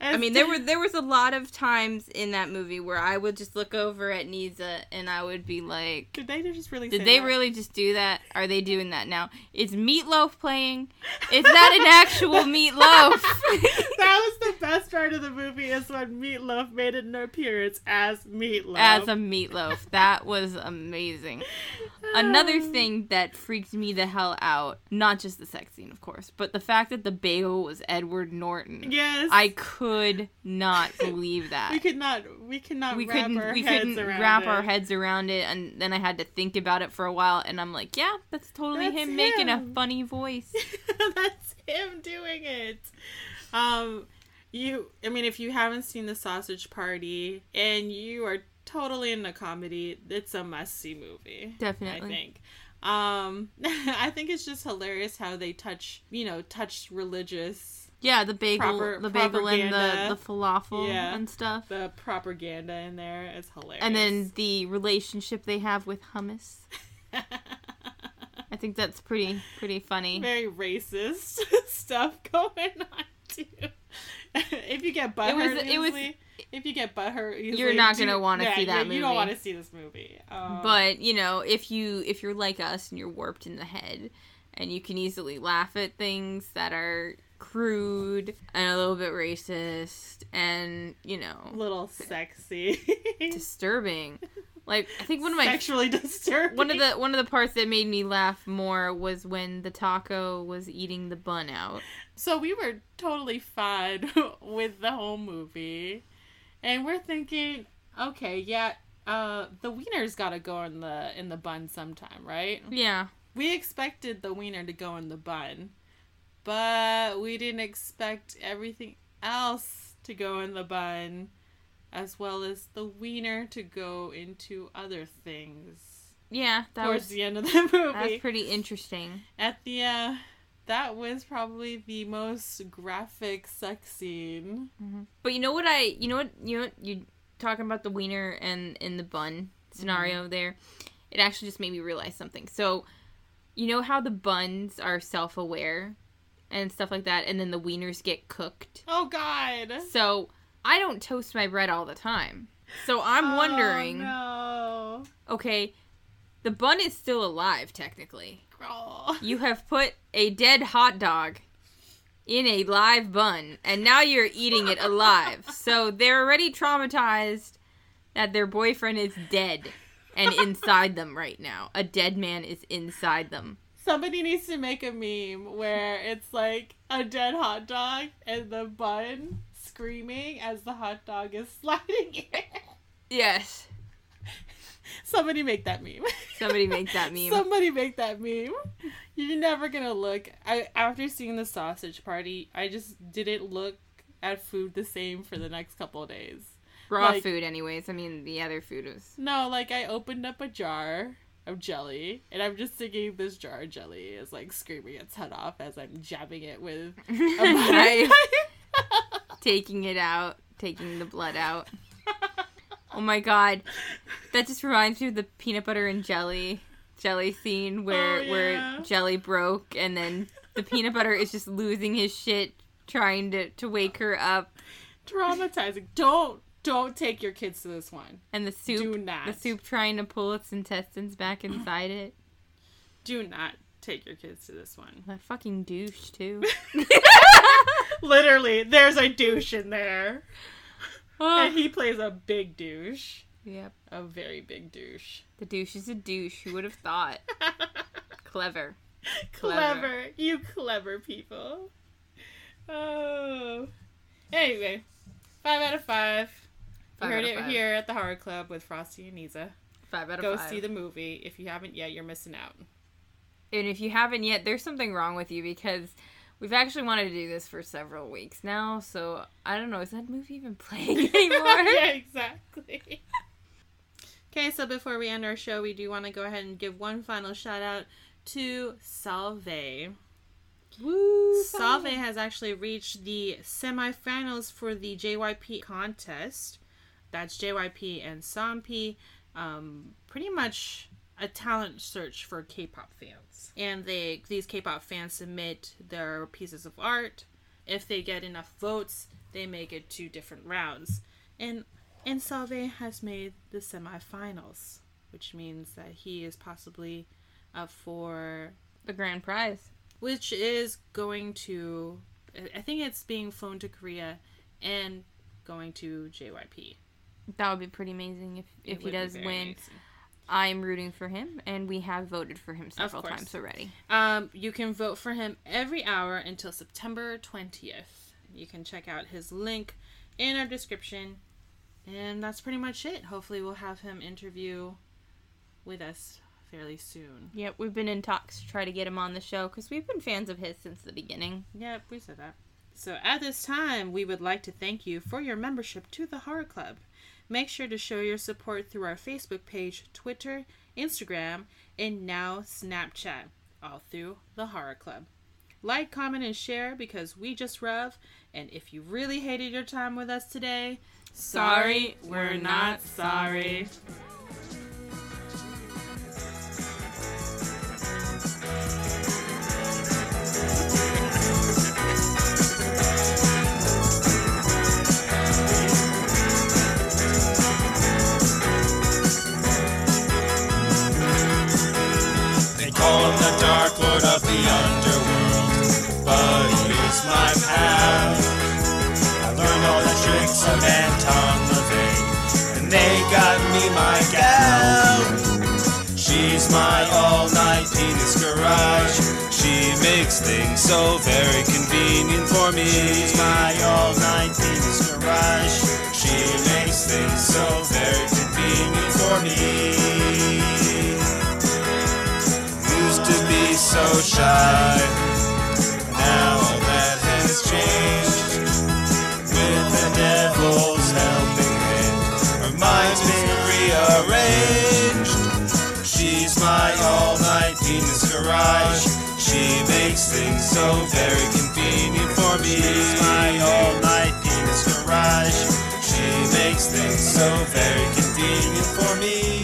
I mean, there were there was a lot of times in that movie where I would just look over at Nisa and I would be like, did they just really Did say they that? really just do that? Are they doing that now? Is Meatloaf playing? Is that an actual Meatloaf? That was the best part of the movie, is when Meatloaf made an appearance as Meatloaf. As a Meatloaf. That was amazing. Another thing that freaked me the hell out, not just the sex scene, of course, but the fact that the bagel was Edward Norton. Yes. I could not believe that. We could not, we could not we wrap couldn't, our we heads couldn't around wrap it. our heads around it, and then I had to think about it for a while, and I'm like, yeah, that's totally That's him, making a him. funny voice. That's him doing it. Um, you, I mean, if you haven't seen The Sausage Party and you are totally into comedy, it's a must-see movie. Definitely. I think. Um, I think it's just hilarious how they touch, you know, touch religious, Yeah, the bagel, Proper- the bagel and propaganda. the, the falafel Yeah. and stuff. the propaganda in there is hilarious. And then the relationship they have with hummus. I think that's pretty pretty funny. very racist stuff going on too. If you get butthurt, was- it was- easily, if you get butthurt, easily, You're not do- gonna wanna yeah, see that you, You don't movie. want to see this movie. Um, But, you know, if you if you're like us and you're warped in the head and you can easily laugh at things that are crude and a little bit racist and, you a know, little sexy, disturbing. Like, I think one of my sexually disturbing. one of the one of the parts that made me laugh more was when the taco was eating the bun out. So we were totally fine with the whole movie, and we're thinking, okay, yeah, uh, the wiener's got to go in the in the bun sometime, right? Yeah. We expected the wiener to go in the bun, but we didn't expect everything else to go in the bun, as well as the wiener to go into other things. Yeah, that Towards was the end of the movie. that's pretty interesting. At the uh, that was probably the most graphic sex scene. But you know what I, you know what, you know what, you talking about the wiener and in the bun scenario there, it actually just made me realize something. So, you know how the buns are self-aware and stuff like that, and then the wieners get cooked? Oh God! So, I don't toast my bread all the time. So I'm wondering, Oh, okay, the bun is still alive, technically. no. Oh. You have put a dead hot dog in a live bun, and now you're eating it alive. So they're already traumatized that their boyfriend is dead and inside them right now. A dead man is inside them. Somebody needs to make a meme where it's like a dead hot dog and the bun screaming as the hot dog is sliding in. Yes. Somebody make that meme. Somebody make that meme. Somebody make that meme. You're never gonna look. I after seeing The Sausage Party, I just didn't look at food the same for the next couple of days. Raw like- food, anyways. I mean, the other food was... No, like I opened up a jar of jelly, and I'm just thinking this jar of jelly is like screaming its head off as I'm jabbing it with a butter Right. knife. Taking it out. Taking the blood out. Oh my god. That just reminds me of the peanut butter and jelly jelly scene where Oh, yeah. where jelly broke and then the peanut butter is just losing his shit trying to, to wake her up, Traumatizing. Don't don't take your kids to this one. and the soup Do not. the soup trying to pull its intestines back inside it. Do not take your kids to this one. That fucking douche too. Literally, there's a douche in there. Oh. And he plays a big douche. Yep. A very big douche. The douche is a douche. Who would have thought? Clever. Clever. You clever people. Oh. Anyway, five out of five. Five you heard out of it five. here at the Horror Club with Frosty and Nisa. Five out of Go five. see the movie. If you haven't yet, you're missing out. And if you haven't yet, there's something wrong with you because we've actually wanted to do this for several weeks now. So I don't know. Is that movie even playing anymore? Yeah, exactly. Okay, so before we end our show, we do want to go ahead and give one final shout out to Salve. Woo! Salve has actually reached the semifinals for the J Y P contest. That's J Y P and Sampi. Um, pretty much a talent search for K-pop fans. And they these K-pop fans submit their pieces of art. If they get enough votes, they make it to different rounds. And and Salve has made the semifinals, which means that he is possibly up for the grand prize, which is going to, I think it's being flown to Korea and going to J Y P. That would be pretty amazing if, if he does win. Amazing. I'm rooting for him, and we have voted for him several times already. Um, you can vote for him every hour until September twentieth. You can check out his link in our description. And that's pretty much it. Hopefully we'll have him interview with us fairly soon. Yep, we've been in talks to try to get him on the show because we've been fans of his since the beginning. Yep, we said that. So at this time, we would like to thank you for your membership to the Horror Club. Make sure to show your support through our Facebook page, Twitter, Instagram, and now Snapchat, all through the Horror Club. Like, comment, and share because we just love. And if you really hated your time with us today, sorry, we're not sorry. They call him the Dark Lord of the Underworld, but he is my pal. I learned all the tricks of Anton LaVey, and they got me my gal. She's my all-night penis garage. She makes things so very convenient for me. She's my all-night penis garage. She makes things so very convenient for me. Used to be so shy, now all that has changed. With the devil's helping hand, her mind's been rearranged. She's my all-night penis garage. She makes things so very convenient for me. She's my all-night penis garage. She makes things so very convenient for me.